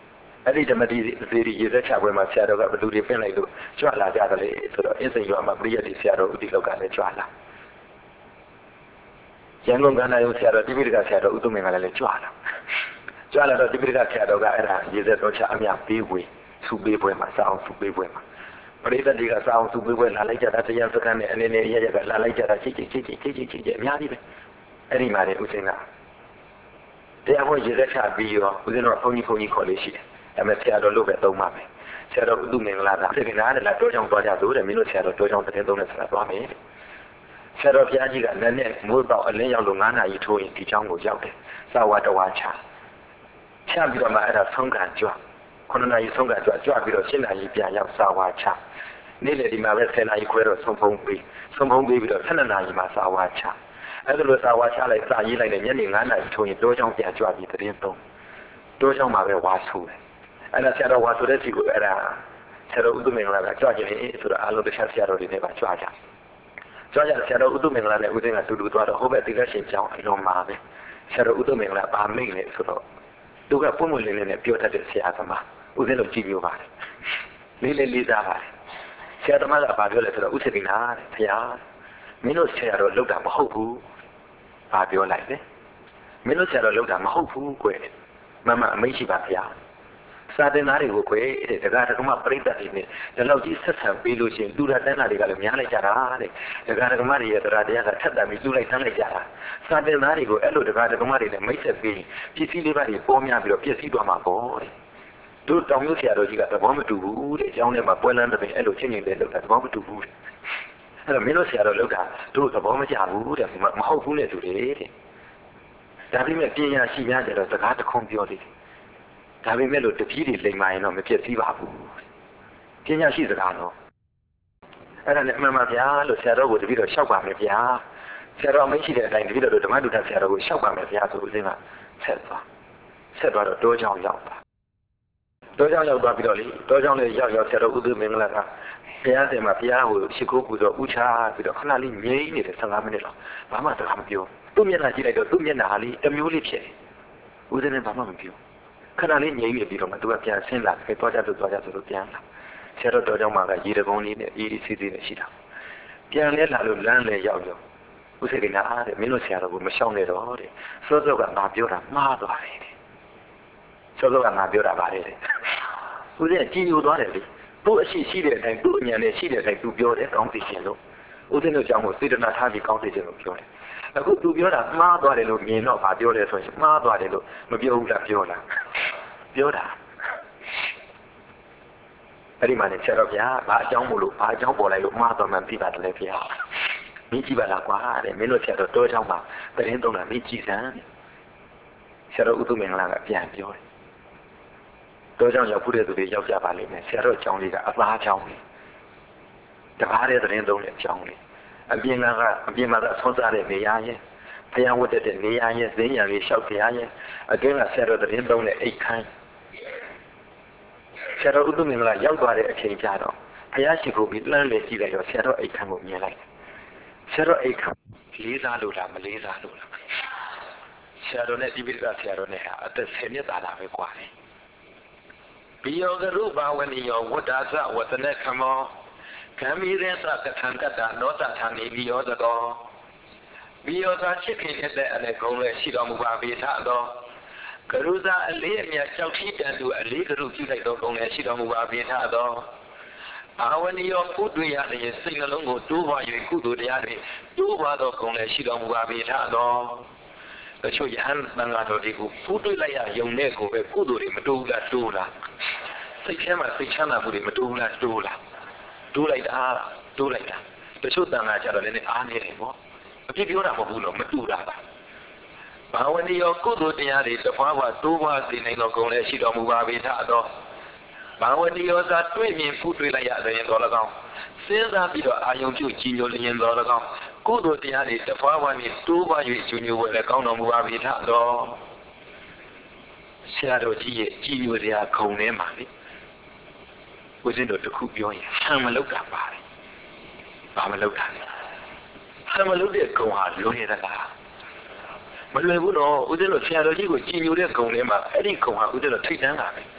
အဲ့ဒီဓမ္မတိစေရီရေသက်ချပွဲမှာဆရာတော်ကဘယ်သူတွေပြင်လိုက်လို့ကြွလာကြတယ်လေဆိုတော့အင်းစိန်ရွာမှာပရိယတ်ဒီဆရာတော်ဥတီလောက်ကလည်းကြွလာရန်ကုန်ကန္နာယုံဆရာတော်တိပိဋကဆရာတော်ဥတုမင်္ဂလာလည်းကြွလာကြွလာတော့တိပိဋကဆရာတော်ကအဲ့ဒါရေသက်တော်ချအမြပေးဝေစုပေးပွဲမှာစအောင်စုပေးပွဲမှာပရိသတ်တွေကစအောင်စုပေးပွဲလာလိုက်ကြတာတရားစခန်းနဲ့အနေနဲ့ရရကလာလိုက်ကြတာချိချိချိချိချိချိချိအများကြီးပဲအဲ့ဒီမှာလေဥစဉ်ကတရားဖို့ရေသက်ချပြီးရောဥစဉ်တော့ဘုန်းကြီးဘုန်းကြီးခေါ်လေးရှိတယ်အဲ့မဲ့ဆရာတော်လို့ပဲသုံးပါမယ်ဆရာတော်ဥတုမင်္ဂလာကသိက္ခာနဲ့လာတော့ကြောင်သွားကြသို့တယ်မင်းတို့ဆရာတော်တော့ကြောင်တဲ့သုံးနဲ့ဆက်သွားမယ်ဆရာတော်ဘုရားကြီးကလည်းနဲ့မိုးတော့အလင်းရောက်လို့ငါးနာရီထိုးရင်ဒီကျောင်းကိုရောက်တယ်စာဝတ္တဝါချချပြီးတော့မှအဲ့ဒါဆုံးခံကြွခုနှစ်နာရီဆုံးခံကြွကြွပြီးတော့ရှင်းနာရီပြန်ရောက်စာဝါချနေ့လေဒီမှာပဲဆယ်နာရီခွဲတော့ဆုံးဖုံးပြီးဆုံးဖုံးပြီးပြီးတော့ဆယ်နှစ်နာရီမှာစာဝါချအဲ့ဒါလိုစာဝါချလိုက်စာရေးလိုက်တယ်ညနေငါးနာရီထိုးရင်တော့ကျောင်းပြန်ကြွပြီးတရင်သုံးတော့ကျောင်းမှာပဲဝါဆိုးတယ်အဲ့ဒါဆရာတော်ဝါဆိုတဲ့စီကိုအဲ့ဒါဆရာတော်ဥဒ္ဓမင်္ဂလာကကြွကြတယ်ဆိုတော့အားလုံးတခြားဆရာတော်တွေနဲ့ပါကြွကြကြွကြဆရာတော်ဥဒ္ဓမင်္ဂလာနဲ့ဥဒ္ဓင်ကတူတူသွားတော့ဟိုဘက်တိကရှင်ကျောင်းအလုံးမှာပဲဆရာတော်ဥဒ္ဓမင်္ဂလာပါမိတ်လေဆိုတော့သူကပုံမလင်းလေးနဲ့ပြောတတ်တဲ့ဆရာသမားဥဒ္ဓင်တို့ကြည့်ပြောပါတယ်လေးလေးလေးစားပါတယ်ဆရာသမားကဘာပြောလဲဆိုတော့ဥစ္စတိနာတဲ့ဘုရားမင်းတို့ဆရာတော်လောက်တာမဟုတ်ဘူးဘာပြောလိုက်လဲမင်းတို့ဆရာတော်လောက်တာမဟုတ်ဘူးကွယ်မမအမိတ်ရှိပါဗျာစာတင်သားတွေကိုခွေတဲ့ဒကာဒကမပရိသတ်တွေနဲ့ဒီလောက်ကြီးဆက်ဆံပေးလို့ရှိရင်လူရတန်းသားတွေကလည်းများလိုက်ကြတာတဲ့ဒကာဒကမတွေရဲ့တရားတရားကထက်တန်ပြီးလူလိုက်တန်းလိုက်ကြတာစာတင်သားတွေကိုအဲ့လိုဒကာဒကမတွေနဲ့မိတ်ဆက်ပြီးပစ္စည်းလေးပါးတွေပေါ်များပြီးတော့ပစ္စည်းသွားမှာပေါ့တဲ့တို့တောင်မျိုးဆရာတော်ကြီးကသဘောမတူဘူးတဲ့အကြောင်းထဲမှာပွဲလန်းတဲ့ပင်အဲ့လိုချင်းချင်းလေးလောက်တာသဘောမတူဘူးတဲ့အဲ့တော့မင်းတို့ဆရာတော်လောက်တာတို့သဘောမကျဘူးတဲ့မဟုတ်ဘူးနဲ့သူတွေတဲ့ဒါပေမဲ့ပညာရှိများကြတော့စကားတခုံပြောသေးတယ်ဒါပေမဲ့လို့တပည့်တွေလိမ်မာရင်တော့မပြည့်စည်ပါဘူးပညာရှိစကားတော့အဲ့ဒါနဲ့အမှန်ပါဗျာလို့ဆရာတော်ကိုတပည့်တော်လျှောက်ပါမယ်ဗျာဆရာတော်အမိန့်ရှိတဲ့အတိုင်းတပည့်တော်တို့ဓမ္မတုဒ္ဒဆရာတော်ကိုလျှောက်ပါမယ်ဗျာဆိုဦးစင်းကဆက်သွားဆက်သွားတော့တောချောင်းရောက်သွားတောချောင်းရောက်သွားပြီးတော့လေတောချောင်းလေးရောက်ရောက်ဆရာတော်ဥဒ္ဓမင်္ဂလာကဘုရားရှင်မှာဘုရားကိုရှိခိုးပူဇော်ဥချပြီးတော့ခဏလေးငြိမ်နေတယ်ဆယ်ငါးမိနစ်လောက်ဘာမှစကားမပြောသူ့မျက်နှာကြည့်လိုက်တော့သူ့မျက်နှာဟာလေတစ်မျိုးလေးဖြစ်တယ်ဦးစင်းကဘာမှမပြောခဏလေးငြိမ်ပြီးတော့မှသူကပြန်ဆင်းလာတယ်သွားကြလို့သွားကြဆိုလို့ပြန်လာဆရာတော်တော်ကြောင့်မှကရေတကုန်းလေးနဲ့အေးအေးဆေးဆေးနဲ့ရှိတာပြန်လဲလာလို့လမ်းလဲရောက်ရောဦးစေကနာအားတဲ့မင်းတို့ဆရာတော်ကိုမရှောင်နဲ့တော့တဲ့စောစောကငါပြောတာမှားသွားတယ်တဲ့စောစောကငါပြောတာပါတယ်တဲ့ဦးစေကကြည်ညိုသွားတယ်လေသူ့အရှိရှိတဲ့အတိုင်းသူ့အဉာဏ်နဲ့ရှိတဲ့အတိုင်းသူပြောတယ်ကောင်းသိရှင်လို့ဦးစေတို့ကြောင့်ကိုစေတနာထားပြီးကောင်းသိရှင်လို့ပြောတယ်အခုသူပြောတာမှားသွားတယ်လို့မြင်တော့ဗာပြောတယ်ဆိုရင်မှားသွားတယ်လို့မပြောဘူးလားပြောလားပြောတာအဲ့ဒီမှာလည်းဆရာတော်ဗျာဘာအကြောင်းမို့လို့ဘာအကြောင်းပေါ်လိုက်လို့မှားသွားမှပြပါတယ်လေဗျာမင်းကြည့်ပါလားကွာတဲ့မင်းတို့ဆရာတော်တောချောင်းမှာတရင်သုံးတာမင်းကြည့်စမ်းဆရာတော်ဥဒ္ဓမင်္ဂလာကပြန်ပြောတယ်တောချောင်းရောက်ဖို့တဲ့သူတွေရောက်ကြပါလိမ့်မယ်ဆရာတော်ကျောင်းလေးကအသားချောင်းလေးတကားတဲ့တရင်သုံးတဲ့အကြောင်းလေးအပြင်ကအပြင်မှာကဆွမ်းစားတဲ့နေရာရဲ့ဘုရားဝတ်တဲ့နေရာရဲ့ဈေးရံလေးလျှောက်ကြရရဲ့အတွင်းကဆရာတော်တရင်သုံးတဲ့အိတ်ခမ်းဆရာတော်ဥဒ္ဓမင်္ဂလာရောက်သွားတဲ့အချိန်ကျတော့ဘုရားရှိခိုးပြီးလှမ်းလေကြည့်လိုက်တော့ဆရာတော်အိတ်ခမ်းကိုမြင်လိုက်ဆရာတော်အိတ်ခမ်းလေးစားလို့လားမလေးစားလို့လားဆရာတော်နဲ့ဒီပိဋကဆရာတော်နဲ့ဟာအသက်ဆယ်နှစ်သာလာပဲကွာလေဘိယောကရုဘာဝနိယောဝတ္တာသဝတ္တနခမောခံမီရဲသကထံကတ္တနောတထာနေဘိယောသကောဘိယောသာချစ်ခင်တဲ့အလည်းကုံလည်းရှိတော်မူပါပေထသောကရုဇာအလေးအမြတ်ကြောက်ရှိတန်သူအလေးကရုပြုလိုက်သောကုံလည်းရှိတော်မူပါပေထသောအာဝနိယောကုတွေ့ရတဲ့စိတ်နှလုံးကိုတိုးပွား၍ကုသိုလ်တရားတွေတိုးပွားသောကုံလည်းရှိတော်မူပါပေထသောတချို့ယဟန်သံဃာတော်တွေကိုဖူးတွေ့လိုက်ရယုံတဲ့ကိုပဲကုသိုလ်တွေမတိုးဘူးလားတိုးလားစိတ်ထဲမှာစိတ်ချမ်းသာမှုတွေမတိုးဘူးလားတိုးလားတိုးလိုက်တာတိုးလိုက်တာတချို့တန်ခါကြတော့လည်းအားနေတယ်ပေါ့အဖြစ်ပြောတာမဟုတ်ဘူးလို့မတူတာပါဘာဝနိယောကုသိုလ်တရားတွေတပွားပွားတိုးပွားစေနိုင်သောဂုဏ်လည်းရှိတော်မူပါပေထသောဘာဝနိယောသာတွေ့မြင်ဖူးတွေ့လိုက်ရတဲ့တော်၎င်းစဉ်းစားပြီးတော့အာယုံပြုကြည်ညိုလျင်တော်၎င်းကုသိုလ်တရားတွေတပွားပွားနဲ့တိုးပွား၍ကျွညိုဝယ်လည်းကောင်းတော်မူပါပေထသောဆရာတော်ကြီးရဲ့ကြည်ညိုစရာဂုဏ်ထဲမှာလေဦးဇင်းတို့တခုပြောရင်ဟန်မလောက်တာပါတယ်ဘာမလောက်တာလဲဟန်မလောက်တဲ့ဂုံဟာလွယ်ရတာမလွယ်ဘူးတော့ဦးဇင်းတို့ဆရာတော်ကြီးကိုကြည်ညိုတဲ့ဂုံထဲမှာအဲ့ဒီဂုံဟာဦးဇင်းတို့ထိတ်တန်းတာပဲ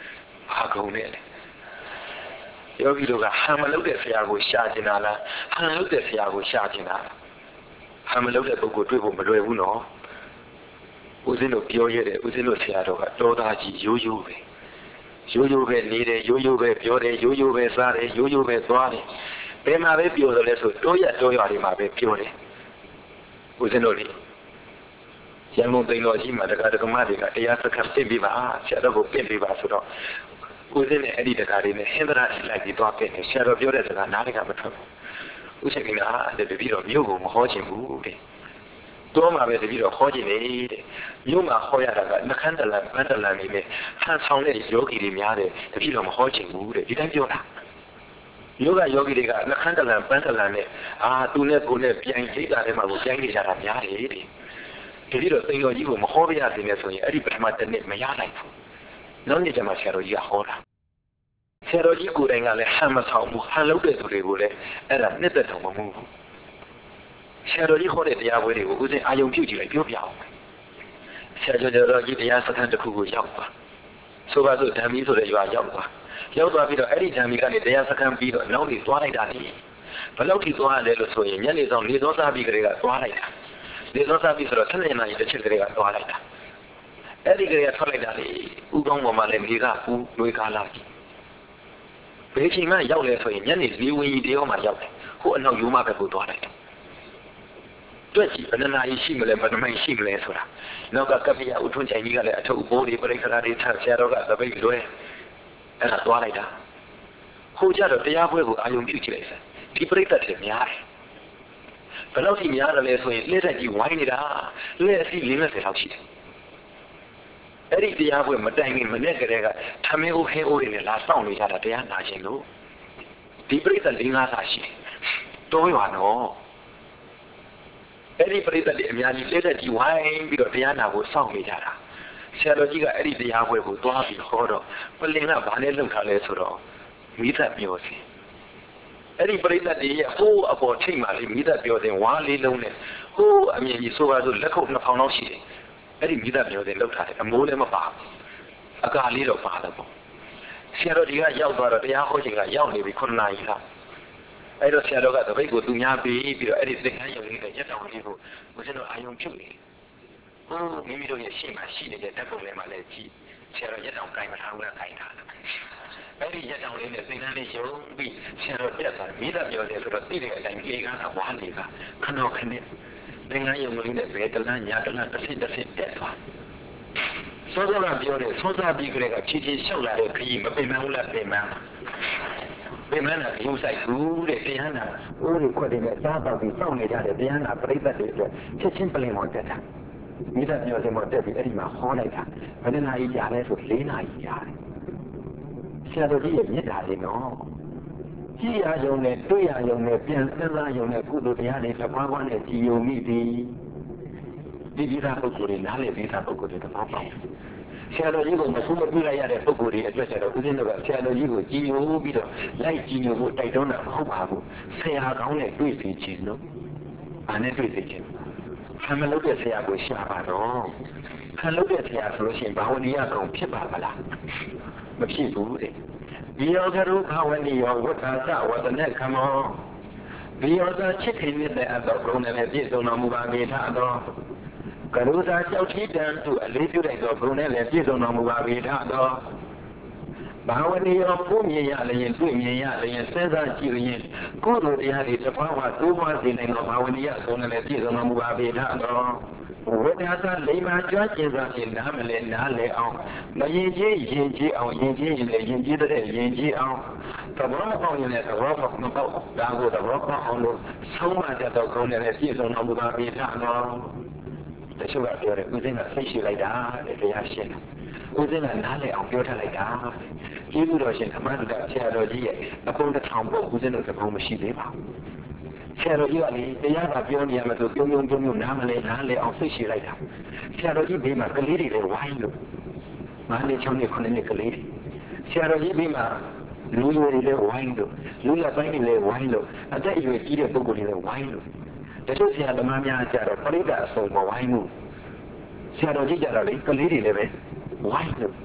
ဘာကုန်နဲ့လဲယောဂီတို့ကဟန်မလုပ်တဲ့ဆရာကိုရှာကျင်တာလားဟန်လုပ်တဲ့ဆရာကိုရှာကျင်တာဟန်မလုပ်တဲ့ပုဂ္ဂိုလ်တွေ့ဖို့မလွယ်ဘူးနော်ဦးဇင်းတို့ပြောရတဲ့ဦးဇင်းတို့ဆရာတော်ကတော်သားကြီးရိုးရိုးပဲရိုးရိုးပဲနေတယ်ရိုးရိုးပဲပြောတယ်ရိုးရိုးပဲစားတယ်ရိုးရိုးပဲသွားတယ်ဘယ်မှာပဲပြောတယ်လဲဆိုတိုးရတိုးရတွေမှာပဲပြောတယ်ဦးဇင်းတို့လေရန်ကုန်သိန်းတော်ကြီးမှာတက္ကະတက္ကမတွေကတရားစခန်းပြင်ပြပါဆရာတော်ကိုပြင်ပြပါဆိုတော့ဦးဇင်းနဲ့အဲ့ဒီတက္ကະတွေနဲ့ဟင်္ဒရာကြီးလိုက်ပြီးသွားပြင်တယ်ဆရာတော်ပြောတဲ့စကားနားတွေကမထွက်ဘူးဦးရှင်ကလည်းတပည့်တော်မြို့ကိုမဟောချင်ဘူးတဲ့တော့မှာပဲတပည့်တော်ဟောချင်နေတဲ့မြို့မှာဟောရတာကနှခမ်းတလန်ပန်းတလန်နေနဲ့ဟန်ဆောင်တဲ့ယောဂီတွေများတယ်တပည့်တော်မဟောချင်ဘူးတဲ့ဒီတိုင်းပြောတာယောဂယောဂီတွေကနှခမ်းတလန်ပန်းတလန်နဲ့အာသူနဲ့ကိုနဲ့ပြိုင်စိတ်ဓာတ်ထဲမှာကိုပြိုင်နေကြတာများတယ်တဲ့ဒီလိုသိတော်ကြီးကိုမဟောပြရသေးနဲ့ဆိုရင်အဲ့ဒီပထမတစ်နှစ်မရနိုင်ဘူးနောက်နေ့ကျမှဆရာတော်ကြီးကဟောတာဆရာတော်ကြီးကိုယ်တိုင်ကလည်းဟန်မဆောင်ဘူးဟန်လုပ်တဲ့သူတွေကိုလည်းအဲ့ဒါနှစ်သက်တော်မမူဘူးဆရာတော်ကြီးဟောတဲ့တရားပွဲတွေကိုဦးဇင်းအာယုံပြုကြည့်လိုက်ပြောပြအောင်ဆရာတော်ကြီးတရားစခန်းတစ်ခုကိုရောက်သွားဆိုပါစို့ဓမ္မီဆိုတဲ့ရွာရောက်သွားရောက်သွားပြီးတော့အဲ့ဒီဓမ္မီကနေတရားစခန်းပြီးတော့နောက်ပြီးသွားလိုက်တာလေဘယ်လောက်ထိသွားရလဲလို့ဆိုရင်ညနေဆောင်နေသောစားပြီးကလေးကသွားလိုက်တာနေသောစားပြီးဆိုတော့ဆယ်နှစ်နာရီတစ်ချက်ကလေးကသွားလိုက်တာအဲ့ဒီကလေးကထွက်လိုက်တာလေဥကောင်းပေါ်မှာလည်းမိကဦးလွေကားလာပြီဘယ်ချိန်မှရောက်လဲဆိုရင်ညနေ၄ဝင်းကြီးတရောမှရောက်တယ်ဟိုအနောက်ယူမဘက်ကိုသွားလိုက်တယ်တွက်ကြည့်ဘယ်နှနာရီရှိမလဲဘယ်နှမိုင်ရှိမလဲဆိုတာနောက်ကကပ္ပိယဥထွန်းချိုင်ကြီးကလည်းအထုပ်ဘိုးတွေပြိခရာတွေထဆရာတော်ကသပိတ်လွဲအဲ့ဒါသွားလိုက်တာဟိုကြတော့တရားပွဲကိုအာယုံပြုကြည့်လိုက်စမ်းဒီပြိဿတ်တွေများတယ်ဘယ်လောက်ထိများတယ်လဲဆိုရင်လက်တက်ကြီးဝိုင်းနေတာလက်အစီ၄၀လောက်ရှိတယ်အဲ့ဒီတရားပွဲမတိုင်ခင်မနေ့ကတည်းကထမင်းအိုးဟင်းအိုးတွေနဲ့လာစောင့်နေကြတာတရားနာခြင်းလို့ဒီပြိဿတ်၄၅ဆာရှိတယ်တိုးရွာတော့အဲ့ဒီပြိဿတ်တွေအများကြီးလက်တက်ကြီးဝိုင်းပြီးတော့တရားနာဖို့စောင့်နေကြတာဆရာတော်ကြီးကအဲ့ဒီတရားပွဲကိုသွားပြီးဟောတော့ပလင်ကဘာနဲ့လုပ်ထားလဲဆိုတော့မိသက်ပြောစီအဲ့ဒီပြိဿတ်တွေရဲ့ဟိုးအပေါ်ထိတ်မှလေးမိသက်ပြောစဉ်ဝါးလေးလုံးနဲ့ဟိုးအမြင်ကြီးဆိုပါစို့လက်ခုပ်နှစ်ထောင်လောက်ရှိတယ်အဲ့ဒီမိသက်ပြောစဉ်လုပ်ထားတယ်အမိုးလည်းမပါဘူးအကာလေးတော့ပါတယ်ပေါ့ဆရာတော်ကြီးကရောက်သွားတော့တရားဟောချိန်ကရောက်နေပြီခုနှစ်နာရီလောက်အဲ့တော့ဆရာတော်ကတပိတ်ကိုသူများပြီးပြီးတော့အဲ့ဒီသင်္ကန်းယုံလေးနဲ့ရက်တောင်လေးကိုဘုရားတော်အာယုံပြုတ်နေဟိုမိမိတို့ရဲ့ရှေ့မှာရှိနေတဲ့ဓာတ်ပုံလေးမှာလည်းကြည့်ဆရာတော်ရက်တောင်ကိုင်မထားဘူးလားကိုင်ထားတယ်အဲ့ဒီရက်တောင်လေးနဲ့သင်္ကန်းလေးယုံပြီးဆရာတော်တက်သွားမိသားပြောတယ်ဆိုတော့သိတဲ့အတိုင်းလေကားကဝါလေကခဏခဏသင်္ကန်းယုံလေးနဲ့ဘယ်တလန်းညာတလန်းတစ်ဆင့်တစ်ဆင့်တက်သွားစောစောကပြောတယ်စောစောပြီးကြတဲ့ကဖြည်းဖြည်းလျှောက်လာတဲ့ခရီးမပင်မဘူးလားပင်မပင်မနာရုပ်ဆိုင်ဘူးတဲ့တရားနာအိုးတွေခွက်တွေနဲ့စားတော့ပြီးစောင့်နေကြတဲ့တရားနာပြိဿတ်တွေအတွက်ချက်ချင်းပလင်ပေါ်တက်တာမိသားပြောစင်ပေါ်တက်ပြီးအဲ့ဒီမှာဟောလိုက်တာဘယ်နှနာရီကြာလဲဆို၄နာရီကြာတယ်ဆရာတော်ကြီးရဲ့မြတ်တာလေးနော်ကြည်ရယုံနဲ့တွေ့ရယုံနဲ့ပြန်စဉ်းစားယုံနဲ့ကုသိုလ်တရားတွေတစ်ပွားပွားနဲ့ကြည်ယုံမိသည်ဒီဒီသာပုဂ္ဂိုလ်တွေနားလည်ပြီးသားပုဂ္ဂိုလ်တွေတစ်ပွားပေါင်းဆရာတော်ကြီးကိုမဆူမပြလိုက်ရတဲ့ပုဂ္ဂိုလ်တွေအတွက်ဆရာတော်ဦးဇင်းတို့ကဆရာတော်ကြီးကိုကြည်ယုံပြီးတော့လိုက်ကြည်ညိုဖို့တိုက်တွန်းတာမဟုတ်ပါဘူးဆရာကောင်းနဲ့တွေ့စီခြင်းလို့ဘာနဲ့တွေ့စီခြင်းခံမလုပ်တဲ့ဆရာကိုရှာပါတော့ခံလုပ်တဲ့ဆရာဆိုလို့ရှိရင်ဘာဝနိယကောင်ဖြစ်ပါမလားမဖြစ်ဘူးတဲ့ဒီယောဂရုဘာဝနိယောဝဋ္ဌာသဝတ္တနဲ့ခမောဒီယောဂချစ်ခင်တဲ့အတော့ဘုံနဲ့ပြည့်စုံတော်မူပါပေထတော့ကရုဏာကြောက်ထီးတန်သူအလေးပြုလိုက်တော့ဘုံနဲ့လည်းပြည့်စုံတော်မူပါပေထတော့ဘာဝနိယောပုံမြင်ရလျင်တွေ့မြင်ရလျင်စဉ်းစားကြည့်ရင်ကုသိုလ်တရားတွေတစ်ပွားပွားတိုးပွားစေနိုင်သောဘာဝနိယဘုံနဲ့လည်းပြည့်စုံတော်မူပါပေထတော့ဝိဒါသလိမ္မာကြွကျင်စွာဖြင့်နားမလဲနားလဲအောင်မရင်ကြီးရင်ကြီးအောင်ရင်ကြီးရင်လည်းရင်ကြီးတဲ့ရင်ကြီးအောင်သဘောမပေါက်ရင်လည်းသဘောပေါက်မပေါက်ဒါကိုသဘောပေါက်အောင်လို့ဆုံးမတတ်တော့ကောင်းတယ်ပြည့်စုံတော်မူပါပေထတော့တချို့ကပြောတယ်ဦးဇင်းကဆိတ်ရှိလိုက်တာတဲ့တရားရှင်းဦးဇင်းကနားလဲအောင်ပြောထားလိုက်တာကျေးဇူးတော်ရှင်ဓမ္မဒုဒဆရာတော်ကြီးရဲ့အပုံတစ်ထောင်ပေါ့ဦးဇင်းတို့သဘောမရှိသေးပါဘူးဆရာတော်ကြီးကလေတရားကပြောနေရမယ်ဆိုပြုံးပြုံးပြုံးပြုံးနားမလဲနားလဲအောင်ဆိတ်ရှိလိုက်တာဆရာတော်ကြီးဘေးမှာကလေးတွေလည်းဝိုင်းလို့မဟာလေးချောင်းနဲ့ခုနှစ်နှစ်ကလေးတွေဆရာတော်ကြီးဘေးမှာလူရွယ်တွေလည်းဝိုင်းလို့လူရပိုင်းတွေလည်းဝိုင်းလို့အသက်အရွယ်ကြီးတဲ့ပုဂ္ဂိုလ်တွေလည်းဝိုင်းလို့တချို့ဆရာသမားများကြတော့ပရိသတ်အစုံမဝိုင်းဘူးဆရာတော်ကြီးကြတော့လေကလေးတွေလည်းပဲဝိုင်းလို့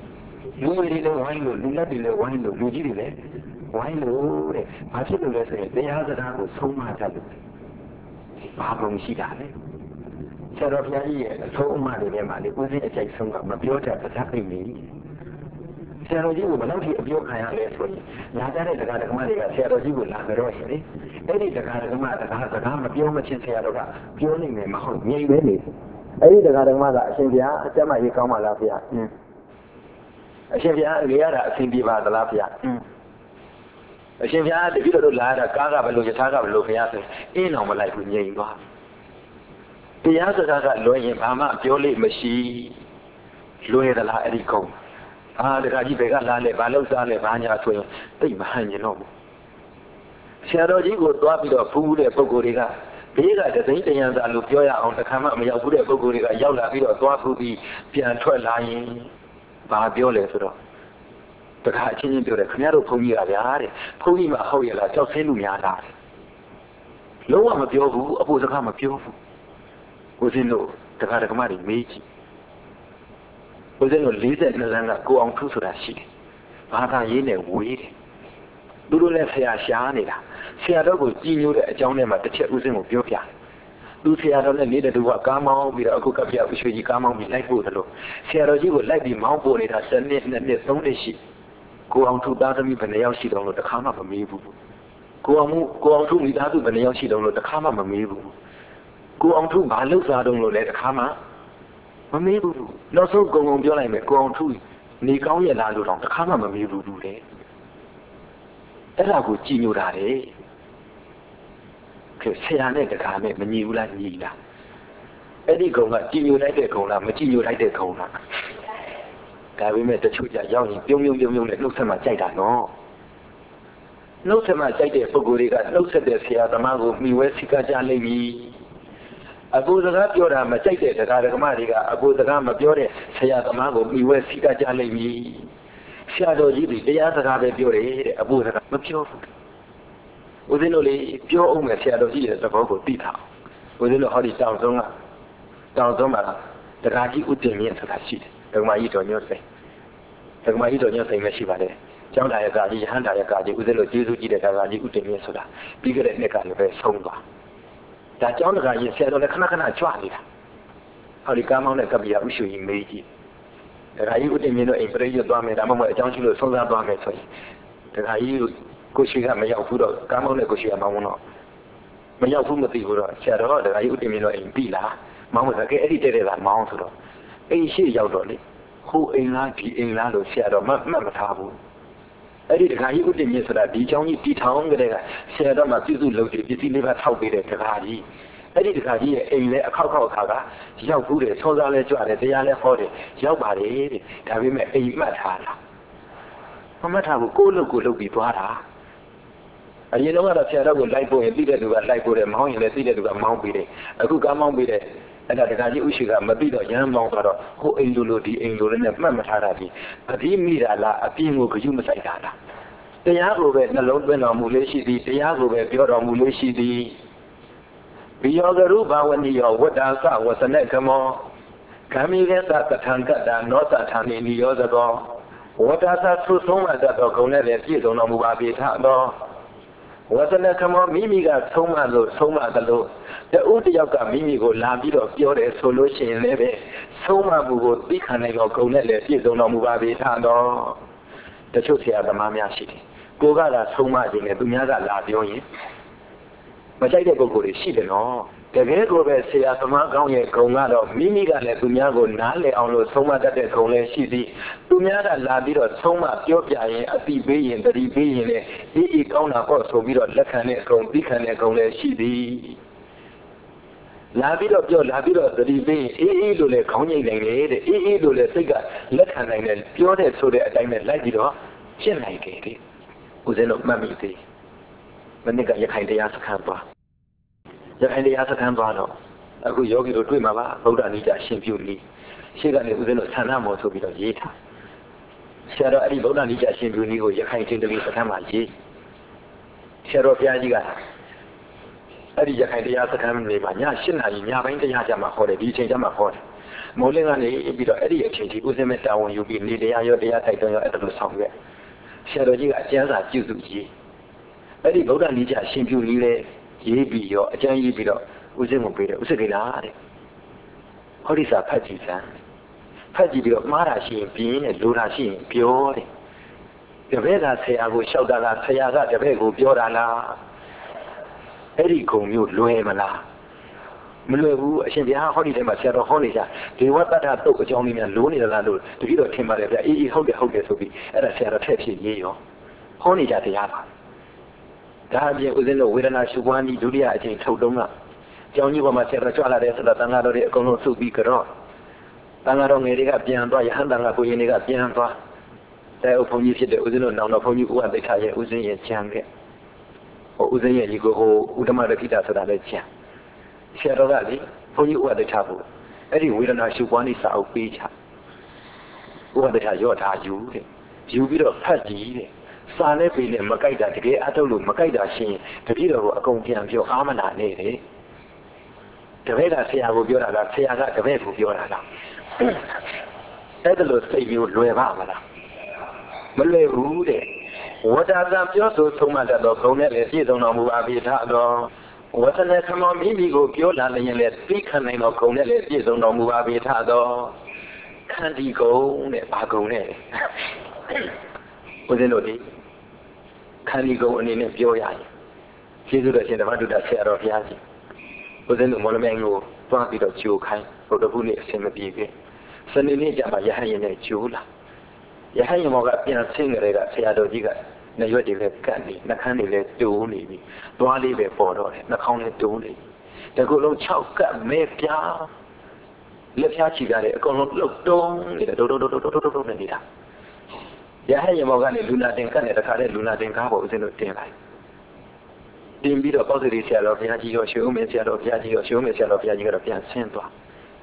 လူတွေလည်းဝိုင်းလို့လူလက်တွေလည်းဝိုင်းလို့လူကြီးတွေလည်းဝိုင်းလို့တဲ့ဘာဖြစ်လို့လဲဆိုရင်တရားစကားကိုဆုံးမတတ်လို့ဘာကုန်ရှိတာလဲဆရာတော်ဘုရားကြီးရဲ့အဆုံးအမတွေထဲမှာလေဦးစင်းအကြိုက်ဆုံးကမပြောတတ်ပါးသိနေဆရာတော်ကြီးကိုဘယ်လောက်ထိအပြောခံရလဲဆိုရင်ညာကြတဲ့တရားဓမ္မတွေကဆရာတော်ကြီးကိုလာကြတော့ရှင်လေအဲ့ဒီတရားဓမ္မတရားစကားမပြောမချင်းဆရာတော်ကပြောနေမယ်မဟုတ်ငြိမ်ပဲနေအဲ့ဒီတရားဓမ္မကအရှင်ဘုရားအကျမ်းမကြီးကောင်းပါလားဗျာအရှင်ဘုရားလေရတာအရှင်ပြပါသလားဗျာအရှင်ဘုရားတပည့်တော်တို့လာတာကားကဘယ်လိုယထာကဘယ်လိုဘုရားဆိုအင်းအောင်မလိုက်ဘူးငြိမ်သွားတရားစကားကလွယ်ရင်ဘာမှပြောလို့မရှိလွယ်သလားအဲ့ဒီကုန်းအာတခါကြီးဘယ်ကလာလဲဘာလို့စားလဲဘာညာဆိုရင်သိမဟန်ကျင်တော့ဘူးဆရာတော်ကြီးကိုသွားပြီးတော့ဖူးတဲ့ပုဂ္ဂိုလ်တွေကဘေးကတသိန်းတရံစာလို့ပြောရအောင်တစ်ခါမှမရောက်ဘူးတဲ့ပုဂ္ဂိုလ်တွေကရောက်လာပြီးတော့သွားဖူးပြီးပြန်ထွက်လာရင်ဘာပြောလဲဆိုတော့တခါအချင်းချင်းပြောတယ်ခင်ဗျားတို့ဘုန်းကြီးကဗျာတဲ့ဘုန်းကြီးမှဟုတ်ရလားကြောက်ဆင်းလူများလားလုံးဝမပြောဘူးအဖို့စကားမပြောဘူးကိုစင်းတို့တခါတခါမှတွေမေးကြည့်ကိုစင်းတို့လေးဆက်နှစ်လမ်းကကိုအောင်ထုဆိုတာရှိတယ်ဘာသာရေးနဲ့ဝေးတယ်သူတို့လည်းဆရာရှားနေတာဆရာတော်ကိုကြည်ညိုတဲ့အကြောင်းထဲမှာတစ်ချက်ဦးစင်းကိုပြောပြတယ်သူဆရာတော်နဲ့နေတဲ့သူကကားမောင်းပြီးတော့အခုကပြအရွှေကြီးကားမောင်းပြီးလိုက်ဖို့တယ်လို့ဆရာတော်ကြီးကိုလိုက်ပြီးမောင်းပို့နေတာတစ်နှစ်နှစ်နှစ်သုံးနှစ်ရှိကိုအောင်ထုသားသမီးဘယ်နှယောက်ရှိတော့လို့တစ်ခါမှမမေးဘူးကိုအောင်မှုကိုအောင်ထုမိသားစုဘယ်နှယောက်ရှိတော့လို့တစ်ခါမှမမေးဘူးကိုအောင်ထုဘာလှုပ်ရှားတော့လို့လဲတစ်ခါမှမမေးဘူးနောက်ဆုံးကုံကုံပြောလိုက်မယ်ကိုအောင်ထုနေကောင်းရဲ့လားလို့တော့တစ်ခါမှမမေးဘူးဘူးလေအဲ့ဒါကိုကြည်ညိုတာလေကဲဆရာနဲ့တကားနဲ့မညီဘူးလားညီလားအဲ့ဒီကုံကကြည်ညိုလိုက်တဲ့ကုံလားမကြည်ညိုလိုက်တဲ့ကုံလားဒါပေမဲ့တချို့ကြရောက်ရင်ပြုံးပြုံးပြုံးပြုံးနဲ့နှုတ်ဆက်မှကြိုက်တာနော်နှုတ်ဆက်မှကြိုက်တဲ့ပုဂ္ဂိုလ်တွေကနှုတ်ဆက်တဲ့ဆရာသမားကိုမိဝဲစိကကြလိမ့်မည်အပူစကားပြောတာမကြိုက်တဲ့တရားဓမ္မတွေကအပူစကားမပြောတဲ့ဆရာသမားကိုမိဝဲစိကကြလိမ့်မည်ဆရာတော်ကြီးတွေတရားစကားပဲပြောတယ်တဲ့အပူစကားမပြောဘူးဦးဇင်းတို့လေပြောအောင်မယ်ဆရာတော်ကြီးရဲ့သဘောကိုသိထားဦးဇင်းတို့ဟောဒီတောင်ဆုံးကတောင်ဆုံးမှာတရားကြီးဥတ္တင်မြင့်ဆိုတာရှိတယ်ဓမ္မကြီးတော်ညွတ်စိန်ဓမ္မကြီးတော်ညွတ်စိန်လည်းရှိပါတယ်ကျောင်းသားရကကြီးယဟန်တာရကကြီးဦးဇင်းတို့ကျေးဇူးကြီးတဲ့တရားကြီးဥတ္တင်မြင့်ဆိုတာပြီးခဲ့တဲ့နှစ်ကလည်းပဲဆုံးသွားဒါကျောင်းသားကြီးဆရာတော်လည်းခဏခဏကြွနေတာဟောဒီကားမောင်းတဲ့ကပ္ပိယဥရှုကြီးမေးကြည့်တရားကြီးဥတ္တင်မြင့်တို့အိမ်ပြည့်ရွတ်သွားမယ်ဒါမှမဟုတ်အကြောင်းရှိလို့ဆုံးသားသွားမယ်ဆိုရင်တရားကြီးကိုရှိကမရောက်ဘူးတော့ကားမောင်းတဲ့ကိုရှိကမောင်းတော့မရောက်ဘူးမသိဘူးတော့ဆရာတော်ကတရားကြီးဥတ္တင်မြင့်တို့အိမ်ပြီလားမောင်းဆိုကဲအဲ့ဒီတဲ့တဲ့ကမောင်းဆိုတော့အိမ်ရှိရောက်တော့လေဟိုအိမ်လားဒီအိမ်လားလို့ဆရာတော်မှတ်မှတ်မထားဘူးအဲ့ဒီတခါကြီးဥတ္တင်မြင့်ဆိုတာဒီเจ้าကြီးတီထောင်ကြတဲ့ကဆရာတော်မှပြုစုလုပ်ပြီးပစ္စည်းလေးပါထောက်ပေးတဲ့တခါကြီးအဲ့ဒီတခါကြီးရဲ့အိမ်လဲအခောက်ခောက်အခါကရောက်ဘူးတယ်ဆောစားလဲကြွတယ်တရားလဲဟောတယ်ရောက်ပါတယ်တဲ့ဒါပေမဲ့အိမ်မှတ်ထားလားမမှတ်ထားဘူးကိုယ့်လုပ်ကိုလုပ်ပြီးသွားတာအရင်တော့ကတော့ဆရာတော်ကိုလိုက်ပို့ရင်သိတဲ့သူကလိုက်ပို့တယ်မောင်းရင်လည်းသိတဲ့သူကမောင်းပေးတယ်အခုကားမောင်းပေးတယ်အဲ့ဒါတခါကြီးဥရှိကမသိတော့ရမ်းမောင်းသွားတော့ဟိုအိမ်လိုလိုဒီအိမ်လိုလည်းနဲ့မှတ်မထားတာဒီအပြီးမိတာလားအပြင်းကိုကြွမဆိုင်တာလားတရားကိုပဲနှလုံးသွင်းတော်မူလေးရှိသည်တရားကိုပဲပြောတော်မူလေးရှိသည်ဘိယောဂရုဘာဝနိယောဝတ္တာသဝစနကမောကံမိကေသတထံကတ္တာနောသထာနိနိယောသကောဝတ္တာသသုဆုံးမတတ်သောဂုဏ်နဲ့ပြည့်စုံတော်မူပါပေထသောဝစနကမောမိမိကဆုံးမလို့ဆုံးမသလိုတူတယောက်ကမိမိကိုလာပြီးတော့ပြောတယ်ဆိုလို့ရှိရင်လည်းပဲဆုံးမမှုကိုသိခံနိုင်တော့ဂုဏ်နဲ့လည်းပြည့်စုံတော်မူပါပေထသောတချို့ဆရာသမားများရှိတယ်ကိုကသာဆုံးမခြင်းနဲ့သူများကလာပြောရင်မကြိုက်တဲ့ပုဂ္ဂိုလ်တွေရှိတယ်နော်တကယ်ကိုပဲဆရာသမားကောင်းရဲ့ဂုဏ်ကတော့မိမိကလည်းသူများကိုနားလည်အောင်လို့ဆုံးမတတ်တဲ့ဂုဏ်လည်းရှိသည်သူများကလာပြီးတော့ဆုံးမပြောပြရင်အတိပေးရင်တတိပေးရင်လည်းဒီဤကောင်းတာပေါ့ဆိုပြီးတော့လက်ခံတဲ့ဂုဏ်သိခံတဲ့ဂုဏ်လည်းရှိသည်လာပြီးတော့ပြောလာပြီးတော့တတိပေးရင်အေးအေးလို့လည်းခေါင်းငိမ့်နိုင်တယ်တဲ့အေးအေးလို့လည်းစိတ်ကလက်ခံနိုင်တယ်ပြောတဲ့ဆိုတဲ့အတိုင်းနဲ့လိုက်ပြီးတော့ရှင်းနိုင်တယ်တဲ့ဦးဇင်းတို့မှတ်မိသေးမနစ်ကရခိုင်တရားစခန်းသွားရခိုင်တရားစခန်းသွားတော့အခုယောဂီတို့တွေ့မှာပါဗုဒ္ဓနိဒာရှင်ပြုနည်းရှေ့ကနေဦးဇင်းတို့ဆန္ဒမောဆိုပြီးတော့ရေးထားဆရာတော်အဲ့ဒီဗုဒ္ဓနိဒာရှင်ပြုနည်းကိုရခိုင်ချင်းတလေးစခန်းမှာရေးဆရာတော်ဘုရားကြီးကအဲ့ဒီရခိုင်တရားစခန်းနေမှာည၈နာရီညပိုင်းတရားကြမှာဟောတယ်ဒီအချိန်ကြမှာဟောတယ်မိုးလင်းကနေပြီးတော့အဲ့ဒီအချိန်ကြီးဦးစင်းမဲ့တာဝန်ယူပြီးနေတရားရောတရားထိုက်တော့ရောအဲ့ဒါလိုဆောင်ရွက်ဆရာတော်ကြီးကအကျမ်းစာပြုစုရေးအဲ့ဒီဗုဒ္ဓနိကျရှင်ပြုလေးလဲရေးပြီးရောအကျမ်းရေးပြီးတော့ဦးစင်းကိုပေးတယ်ဦးစင်းကလားတဲ့ဟောဒီစာဖတ်ကြည့်စမ်းဖတ်ကြည့်ပြီးတော့မှားတာရှိရင်ပြင်းနဲ့လိုတာရှိရင်ပြောတယ်တပည့်ကဆရာကိုလျှောက်တာလားဆရာကတပည့်ကိုပြောတာလားအဲ့ဒီကုံမျိုးလွယ်မလားမလွယ်ဘူးအရှင်ဘုရားဟောဒီထဲမှာဆရာတော်ဟောနေကြဒေဝတ္တတုတ်အကြောင်းလေးများလိုးနေလားလို့တတိတော်ထင်ပါတယ်ဗျအေးအေးဟုတ်တယ်ဟုတ်တယ်ဆိုပြီးအဲ့ဒါဆရာတော်ထည့်ဖြစ်ရေးရောဟောနေကြတရားပါဒါအပြင်ဦးဇင်းတို့ဝေဒနာရှုပွားပြီးဒုတိယအချိန်ထုတ်တုံးကကျောင်းကြီးပေါ်မှာဆရာတော်ကြွလာတယ်ဆိုတော့တန်ဃာတော်တွေအကုန်လုံးစုပြီးကြတော့တန်ဃာတော်ငယ်တွေကပြန်သွားရဟန်းတန်ဃာကိုရင်တွေကပြန်သွားတဲ့ဥပ္ပုံကြီးဖြစ်တဲ့ဦးဇင်းတို့နောင်တော်ဘုန်းကြီးဥပ္ပဒိဋ္ဌာရဲ့ဦးဇင်းရဲ့ချမ်းခဲ့ဟိုဦးဇင်းရဲ့ဒီကိုဟိုဥဒ္ဓမရခိတာဆိုတာလည်းချမ်းဆရာတော်ကလေဘုန်းကြီးဥပ္ပဒိဋ္ဌာဖို့အဲ့ဒီဝေဒနာရှုပွားနေစာအုပ်ပေးချဥပ္ပဒိဋ္ဌာရော့ထားယူတဲ့ယူပြီးတော့ဖတ်ကြည့်တဲ့စာနဲ့ပေနဲ့မကြိုက်တာတကယ်အထုတ်လို့မကြိုက်တာရှင်းတတိတော်ကိုအကုန်ပြန်ပြောအားမနာနဲ့တဲ့တပည့်ကဆရာကိုပြောတာလားဆရာကတပည့်ကိုပြောတာလားအဲ့ဒါလို့စိတ်မျိုးလွယ်ပါမလားမလွယ်ဘူးတဲ့ဝတ္တသံပြောဆိုဆုံးမတတ်သောဘုံနဲ့လည်းပြည့်စုံတော်မူပါပြီထတော့ဝတ္တနဲ့ခမောမိမိကိုပြောလာလျင်လည်းသိခံနိုင်သောဘုံနဲ့လည်းပြည့်စုံတော်မူပါပြီထတော့ခန္တီကုံတဲ့ဘာကုံနဲ့ဦးဇင်းတို့ဒီခန္တီကုံအနေနဲ့ပြောရရင်ကျေးဇူးတော်ရှင်ဓမ္မတုဒ္ဒဆရာတော်ဘုရားကြီးဦးဇင်းတို့မော်လမြိုင်ကိုတွားပြီးတော့ကြိုခိုင်းဘုရားဘုနေ့အစင်မပြေခဲ့စနေနေ့ကျမှရဟန်းရင်နဲ့ကြိုးလာရဟန်းရင်မောကပြန်ဆင်းကြတဲ့ကဆရာတော်ကြီးကနှရွက်တွေလည်းကတ်နေနှာခမ်းတွေလည်းတိုးနေပြီသွားလေးပဲပေါ်တော့တယ်နှာခေါင်းလည်းတိုးနေတကူလုံး၆ကတ်မဲပြားလက်ဖြားချီကြတယ်အကုန်လုံးလှုပ်တုံးနေတယ်ဒုဒုဒုဒုဒုဒုဒုနဲ့နေတာရဟန်းရင်မောကနေလူနာတင်ကတ်နေတခါတည်းလူနာတင်ကားပေါ်ဦးဇင်းတို့တင်လိုက်တင်ပြီးတော့ပေါ့စရီဆရာတော်ဘုရားကြီးရောရွှေဦးမင်းဆရာတော်ဘုရားကြီးရောရွှေဦးမင်းဆရာတော်ဘုရားကြီးကတော့ပြန်ဆင်းသွား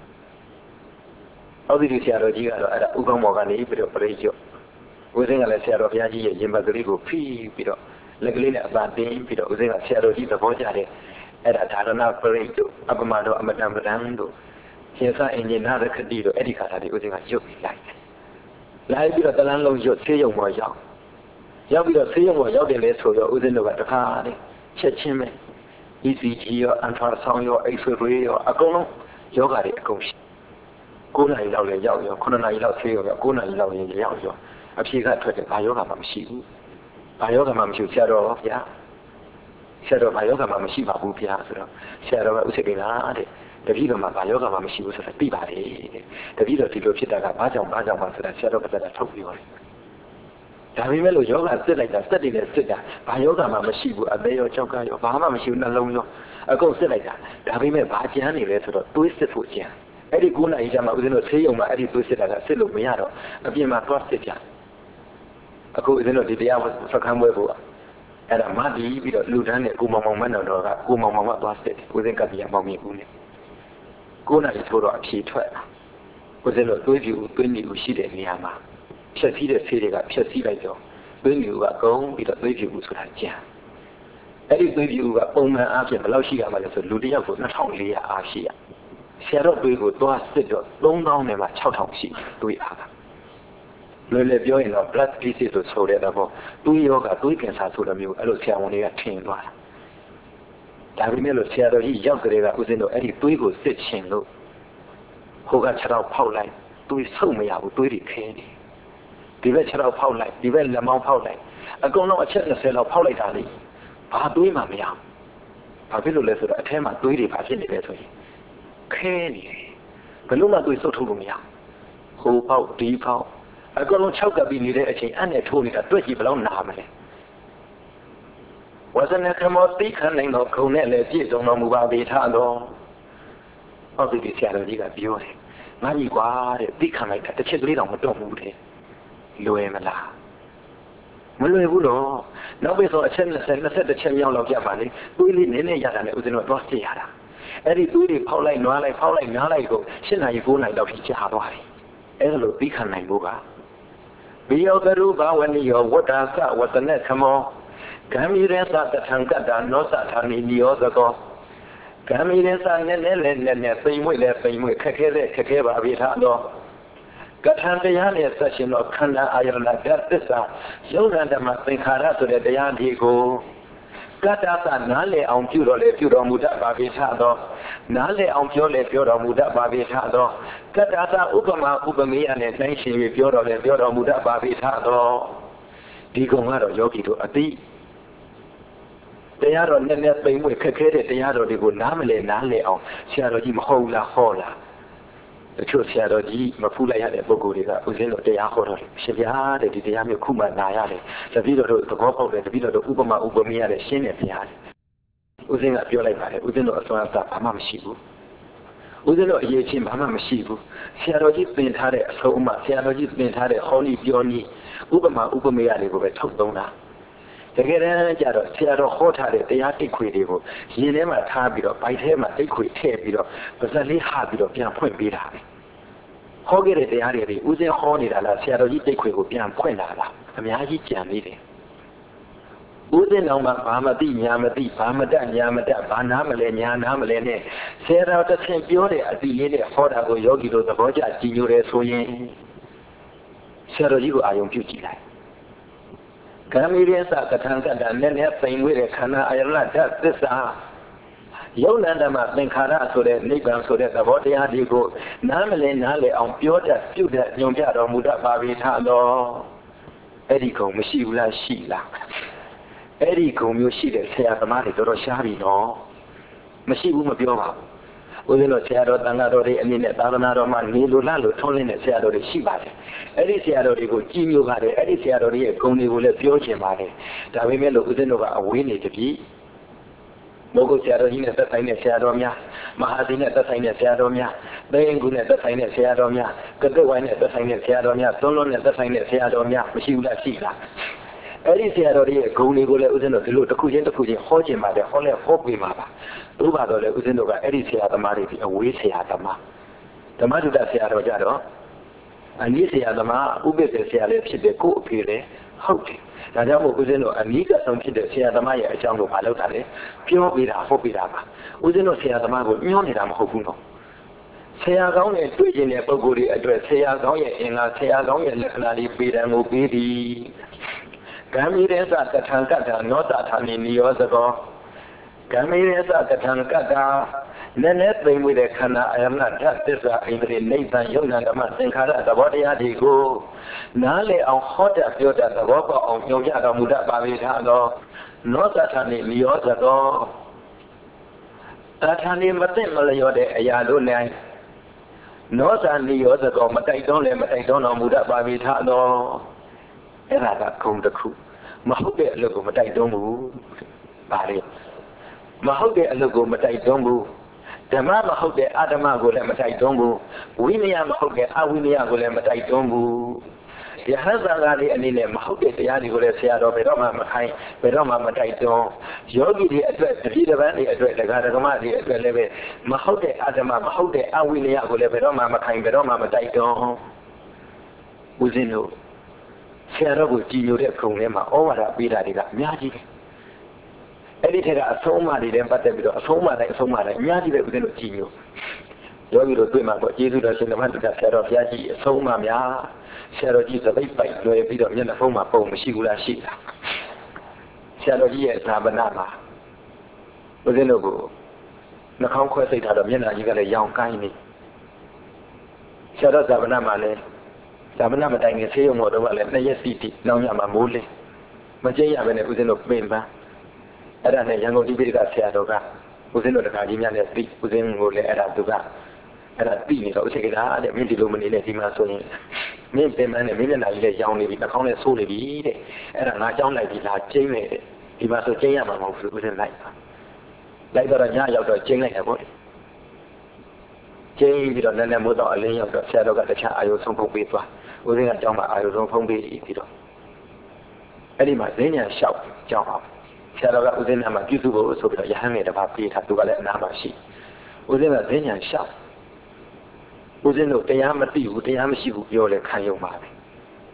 ပေါ့စရီဆရာတော်ကြီးကတော့အဲ့ဒါဥကောင်းမော်ကနေပြီးတော့ပြိကျော်ဦးစင်းကလည်းဆရာတော်ဘုရားကြီးရဲ့ရင်ဘတ်ကလေးကိုဖိပြီးတော့လက်ကလေးနဲ့အသာတင်းပြီးတော့ဦးစင်းကဆရာတော်ကြီးသဘောကျတယ်အဲ့ဒါဒါရဏပရိကျော်အပမတော်အမတံပဒံတို့ရှင်သာအင်ဂျင်နာရခတိတို့အဲ့ဒီခါသားတွေဦးစင်းကရုပ်ပြီးလိုက်တယ်လိုက်ပြီးတော့တလန်းလုံးရုပ်ဆေးရုံပေါ်ရောက်ရောက်ပြီးတော့ဆေးရုံပေါ်ရောက်တယ်လဲဆိုတော့ဦးစင်းတို့ကတခါတည်းချက်ချင်းပဲ E C G ရော ultrasound ရော X-ray ရောအကုန်လုံးယောဂတွေအကုန်ရှိ၉နာရီလောက်လည်းရောက်ရော9နာရီလောက်ဆေးရော၉နာရီလောက်ရင်ရောက်ရောအဖြေကထွက်တယ်ဘာယောဂမှမရှိဘူးဘာယောဂမှမရှိဘူးဆရာတော်ဗျာဆရာတော်ဘာယောဂမှမရှိပါဘူးဗျာဆိုတော့ဆရာတော်ကဥစ္စာကိလားတဲ့တပည့်တော်မှာဘာယောဂမှမရှိဘူးဆိုတာသိပါတယ်တဲ့တပည့်တော်ဒီလိုဖြစ်တာကဘာကြောင့်ဘာကြောင့်မှဆိုတာဆရာတော်ကလည်းထုတ်ပြီးပါတယ်ဒါပေမဲ့လို့ယောဂစစ်လိုက်တာစက်တွေနဲ့စစ်တာဘာယောဂမှမရှိဘူးအသေးရောကြောက်ကရောဘာမှမရှိဘူးနှလုံးရောအကုန်စစ်လိုက်တာဒါပေမဲ့ဘာကြမ်းနေလဲဆိုတော့တွေးစစ်ဖို့ကြမ်းအဲ့ဒီ၉နာရီကျမှဦးဇင်းတို့ဆေးရုံမှာအဲ့ဒီတွေးစစ်တာကစစ်လို့မရတော့အပြင်မှာသွားစစ်ကြအခုဦးဇင်းတို့ဒီတရားစခန်းပွဲဖို့အဲ့ဒါမတီးပြီးတော့လူတန်းနဲ့ကိုမောင်မောင်မန်းတော်ကကိုမောင်မောင်ကသွားစစ်တယ်ဦးဇင်းကပြမောင်မြင့်ဦးနဲ့၉နာရီထိုးတော့အဖြေထွက်ဦးဇင်းတို့တွေးပြူတွေးမိဦးရှိတဲ့နေရာမှာဖြက်စီးတဲ့ဆေးတွေကဖြက်စီးလိုက်တော့သွေးမြူကကုန်းပြီးတော့သွေးပြူဆိုတာကြံအဲ့ဒီသွေးပြူကပုံမှန်အားဖြင့်ဘယ်လောက်ရှိရမှာလဲဆိုလူတစ်ယောက်ကိုနှစ်ထောင်လေးရာအားရှိရဆရာတော်သွေးကိုသွားစစ်တော့သုံးသောင်းနဲ့မှ၆ထောင်ရှိသွေးအားကလွယ်လွယ်ပြောရင်တော့ blood disease လို့ဆိုတဲ့တော့သွေးရောဂါသွေးကင်ဆာဆိုတဲ့မျိုးအဲ့လိုဆရာဝန်တွေကထင်သွားတာဒါပေမဲ့လို့ဆရာတော်ကြီးရောက်ကြတဲ့ကဦးဇင်းတို့အဲ့ဒီသွေးကိုစစ်ချင်လို့ဟိုကခြေထောက်ဖောက်လိုက်သွေးဆုပ်မရဘူးသွေးတွေခင်းနေဒီဘက်ခြေထောက်ဖောက်လိုက်ဒီဘက်လက်မောင်းဖောက်လိုက်အကုန်လုံးအချက်၂၀လောက်ဖောက်လိုက်တာလေဘာသွေးမှမရဘူးဘာဖြစ်လို့လဲဆိုတော့အထဲမှာသွေးတွေဘာဖြစ်နေလဲဆိုရင်ခဲနေတယ်ဘယ်လို့မှသွေးဆုပ်ထုတ်လို့မရဟိုဖောက်ဒီဖောက်အကုန်လုံး၆ကပ်ပြီးနေတဲ့အချိန်အဲ့နဲ့ထိုးနေတာတွေ့ကြည့်ဘယ်လောက်နာမလဲဝဇနကမောတိခဏနိုင်တော့ခုံနဲ့လည်းပြည့်စုံတော်မူပါပေထတော့ဟောဒီဆရာတော်ကြီးကပြောတယ်ငါကြီးကွာတဲ့တိခဏလိုက်တာတစ်ချက်ကလေးတော့မတော့ဘူးတဲ့လွယ်မလားမလွယ်ဘူးတော့နောက်ပြီးဆိုအချက်၂၀ ၂၁ချက်မြောက်လောက်ကြပါလေသွေးလေးနည်းနည်းရတာနဲ့ဦးဇင်းတို့တော့သိရတာအဲ့ဒီသွေးတွေဖောက်လိုက်နွားလိုက်ဖောက်လိုက်နားလိုက်ကို၈နာရီ၉နာရီလောက်ထိကြာသွားပြီအဲ့ဒါလို့သိခံနိုင်ဖို့ကဘိယောကရုဘဝနိယောဝတ္တာကဝတ္တနခမောဂံမီရသတထံကတ္တာနောသထာနိနိယောသကောကံမီတဲ့စာနဲ့နဲ့နဲ့နဲ့ပိန်မွေ့လဲပိန်မွေ့ခက်ခဲတဲ့ခက်ခဲပါပြီထားတော့ကထာတရားနဲ့ဆက်ရှင်တော့ခန္ဓာအာယရဏဓာတ်သစ္စာယုံနာဓမ္မသင်္ခါရဆိုတဲ့တရားဒီကိုကတ္တသနားလည်အောင်ပြုတော်လေပြုတော်မူတတ်ပါပြီထားတော့နားလည်အောင်ပြောလေပြောတော်မူတတ်ပါပြီထားတော့ကတ္တသဥပမာဥပမေယနဲ့တိုင်းရှင်ပြီးပြောတော်လေပြောတော်မူတတ်ပါပြီထားတော့ဒီကုံကတော့ယောဂီတို့အတိတရားတော်နဲ့နဲ့ပိန်မွေခက်ခဲတဲ့တရားတော်တွေကိုနားမလဲနားလဲအောင်ဆရာတော်ကြီးမဟုတ်လားဟောလားတချို့ဆရာတော်ကြီးမဖူးလိုက်ရတဲ့ပုဂ္ဂိုလ်တွေကဦးဇင်းတို့တရားဟောတော်တယ်ရှင်ဗျာတဲ့ဒီတရားမျိုးခုမှနာရတယ်တပည့်တော်တို့သဘောပေါက်တယ်တပည့်တော်တို့ဥပမာဥပမေရတဲ့ရှင်းတယ်ဗျာဦးဇင်းကပြောလိုက်ပါတယ်ဦးဇင်းတို့အစွမ်းအစဘာမှမရှိဘူးဦးဇင်းတို့အရေးချင်းဘာမှမရှိဘူးဆရာတော်ကြီးသင်ထားတဲ့အဆုံးအမဆရာတော်ကြီးသင်ထားတဲ့ဟောနည်းပြောနည်းဥပမာဥပမေရတွေကိုပဲထုတ်သုံးတာတကယ်တမ်းကျတော့ဆရာတော်ဟောထားတဲ့တရားတိတ်ခွေတွေကိုရင်ထဲမှာထားပြီးတော့ဗိုက်ထဲမှာတိတ်ခွေထည့်ပြီးတော့ပါဇက်လေးဟာပြီးတော့ပြန်ဖွင့်ပေးတာပဲဟောခဲ့တဲ့တရားတွေဦးဇင်းဟောနေတာလားဆရာတော်ကြီးတိတ်ခွေကိုပြန်ဖွင့်လာလားအများကြီးကြံနေတယ်ဦးဇင်းတော်မှာဘာမသိညာမသိဘာမတတ်ညာမတတ်ဘာနာမလဲညာနာမလဲနဲ့ဆရာတော်တစ်ဆင့်ပြောတဲ့အတိလေးနဲ့ဟောတာကိုယောဂီတို့သဘောကျကြည်ညိုတယ်ဆိုရင်ဆရာတော်ကြီးကိုအာယုံပြုကြည့်လိုက်ကံမီရဲ့စကထံကတ္တနဲ့နဲ့ပိန်ဝေးတဲ့ခန္ဓာအာယရဏဓာတ်သစ္စာယုံနာဓမ္မသင်္ခါရဆိုတဲ့နိဗ္ဗာန်ဆိုတဲ့သဘောတရားတွေကိုနားမလည်နားလည်အောင်ပြောတတ်ပြုတတ်ညွှန်ပြတော်မူတတ်ပါပြီထားတော့အဲ့ဒီကုံမရှိဘူးလားရှိလားအဲ့ဒီကုံမျိုးရှိတဲ့ဆရာသမားတွေတော်တော်ရှားပြီနော်မရှိဘူးမပြောပါဘူးဦးဇင်းတို့ဆရာတော်တန်ခါတော်တွေအနေနဲ့သာသနာတော်မှာနေလိုလားလို့ထုံးလင်းတဲ့ဆရာတော်တွေရှိပါတယ်အဲ့ဒီဆရာတော်တွေကိုကြည်ညိုပါတယ်အဲ့ဒီဆရာတော်တွေရဲ့ဂုဏ်တွေကိုလည်းပြောချင်ပါတယ်ဒါပေမဲ့လို့ဦးဇင်းတို့ကအဝေးနေတပြီမိုးကုတ်ဆရာတော်ကြီးနဲ့သက်ဆိုင်တဲ့ဆရာတော်များမဟာသီနဲ့သက်ဆိုင်တဲ့ဆရာတော်များသိင်္ဂုနဲ့သက်ဆိုင်တဲ့ဆရာတော်များကတုတ်ဝိုင်းနဲ့သက်ဆိုင်တဲ့ဆရာတော်များသွန်းလွန်းနဲ့သက်ဆိုင်တဲ့ဆရာတော်များမရှိဘူးလားရှိလားအဲ့ဒီဆရာတော်တွေရဲ့ဂုဏ်တွေကိုလည်းဦးဇင်းတို့ဒီလိုတစ်ခုချင်းတစ်ခုချင်းဟောချင်ပါတယ်ဟောလဲဟောပေးမှာပါဘုရားတော်လည်းဦးဇင်းတို့ကအဲ့ဒီဆရာသမားတွေဒီအဝေးဆရာသမားဓမ္မဒုတဆရာတော်ကြတော့အနည်းဆရာသမားဥပ္ပဒေဆရာလည်းဖြစ်တယ်ကို့အဖေလည်းဟုတ်တယ်ဒါကြောင့်မို့ဦးဇင်းတို့အနည်းကဆုံးဖြစ်တဲ့ဆရာသမားရဲ့အကြောင်းကိုမလုပ်တာလေပြောပေးတာဟောပေးတာပါဦးဇင်းတို့ဆရာသမားကိုညှောနေတာမဟုတ်ဘူးနော်ဆရာကောင်းနဲ့တွေ့ကျင်တဲ့ပုဂ္ဂိုလ်တွေအတွက်ဆရာကောင်းရဲ့အင်္ဂါဆရာကောင်းရဲ့လက္ခဏာတွေပေးတယ်ကိုပေးသည်ကံမီရဲ့စကထံကတ္တနောတထာနိနိယောသကောကံမီရဲ့စကထံကတ္တနဲ့နဲ့သိမ့်ဝေတဲ့ခန္ဓာအာယမဓာတ်သစ္စာအိန္ဒြေနိဗ္ဗာန်ယုံနာဓမ္မသင်္ခါရသဘောတရားတွေကိုနားလည်အောင်ဟောတတ်ပြောတတ်သဘောပေါက်အောင်ညွှန်ပြတော်မူတတ်ပါပြီထားသောနောတထာနိနိယောသကောတထာနိမသိမလျောတဲ့အရာတို့၌နောသနိယောသကောမတိုက်တွန်းလည်းမတိုက်တွန်းတော်မူတတ်ပါပြီထားသောအဲ့ဒါကခုံတစ်ခုမဟုတ်တဲ့အလုပ်ကိုမတိုက်တွန်းဘူးပါလေမဟုတ်တဲ့အလုပ်ကိုမတိုက်တွန်းဘူးဓမ္မမဟုတ်တဲ့အဓမ္မကိုလည်းမတိုက်တွန်းဘူးဝိနည်းမဟုတ်တဲ့အဝိနည်းကိုလည်းမတိုက်တွန်းဘူးယဟန်သံဃာတွေအနေနဲ့မဟုတ်တဲ့တရားတွေကိုလည်းဆရာတော်ဘယ်တော့မှမခိုင်းဘယ်တော့မှမတိုက်တွန်းယောဂီတွေအတွက်တတိတပန်းတွေအတွက်ဒကာဒကမတွေအတွက်လည်းပဲမဟုတ်တဲ့အဓမ္မမဟုတ်တဲ့အဝိနည်းကိုလည်းဘယ်တော့မှမခိုင်းဘယ်တော့မှမတိုက်တွန်းဦးဇင်းတို့ဆရာတော်ကိုကြည်ညိုတဲ့ခုံထဲမှာဩဝါဒပေးတာတွေကအများကြီးပဲအဲ့ဒီထက်ကအဆုံးအမတွေနဲ့ပတ်သက်ပြီးတော့အဆုံးအမတိုင်းအဆုံးအမတိုင်းအများကြီးပဲဦးဇင်းတို့ကြည်ညိုယောဂီတို့တွေ့မှာပေါ့ကျေးဇူးတော်ရှင်ဓမ္မတုဒ္ဒဆရာတော်ဘုရားကြီးအဆုံးအမများဆရာတော်ကြီးသပိတ်ပိုက်လွယ်ပြီးတော့မျက်နှာဖုံးမှာပုံမရှိဘူးလားရှိလားဆရာတော်ကြီးရဲ့ဇာပနာမှာဦးဇင်းတို့ကိုနှာခေါင်းခွဲစိတ်ထားတော့မျက်နှာကြီးကလည်းရောင်ကိုင်းနေဆရာတော်ဇာပနာမှာလည်းဇာပနာမတိုင်ခင်ဆေးရုံတော်တော့လည်းနှစ်ရက်စီတီနောက်ညမှာမိုးလင်းမကျင်းရပဲနဲ့ဦးဇင်းတို့ပင်ပန်းအဲ့ဒါနဲ့ရန်ကုန်တိပိဋကဆရာတော်ကဦးဇင်းတို့တခါကြီးများနဲ့သိဦးဇင်းကိုလည်းအဲ့ဒါသူကအဲ့ဒါသိနေတော့အချိန်ကတဲ့မင်းဒီလိုမနေနဲ့ဒီမှာဆိုရင်မင်းပင်ပန်းနဲ့မင်းမျက်နှာကြီးလည်းရောင်နေပြီနှာခေါင်းလည်းဆိုးနေပြီတဲ့အဲ့ဒါငါကြောင်းလိုက်ပြီလားကျင်းနေတယ်ဒီမှာဆိုကျင်းရမှာမဟုတ်ဘူးဦးဇင်းလိုက်ပါလိုက်တော့ညရောက်တော့ကျင်းလိုက်တယ်ပေါ့ကျင်းပြီးတော့နည်းနည်းမိုးတော့အလင်းရောက်တော့ဆရာတော်ကတခြားအာယုဆုံးဖုံးပေးသွားဦးဇင်းကကြောင်းမှာအာယုဆုံးဖုံးပေးပြီးတော့အဲ့ဒီမှာဈဉ္ညာလျှောက်ကြောင်းအောင်ဆရာတော်ကဦးဇင်းနာမှာပြုစုဖို့ဆိုပြီးတော့ရဟန်းငယ်တစ်ပါးပေးထားသူကလည်းအနာမှာရှိဦးဇင်းကဈဉ္ညာလျှောက်ဦးဇင်းတို့တရားမသိဘူးတရားမရှိဘူးပြောလဲခံရုံပါပဲ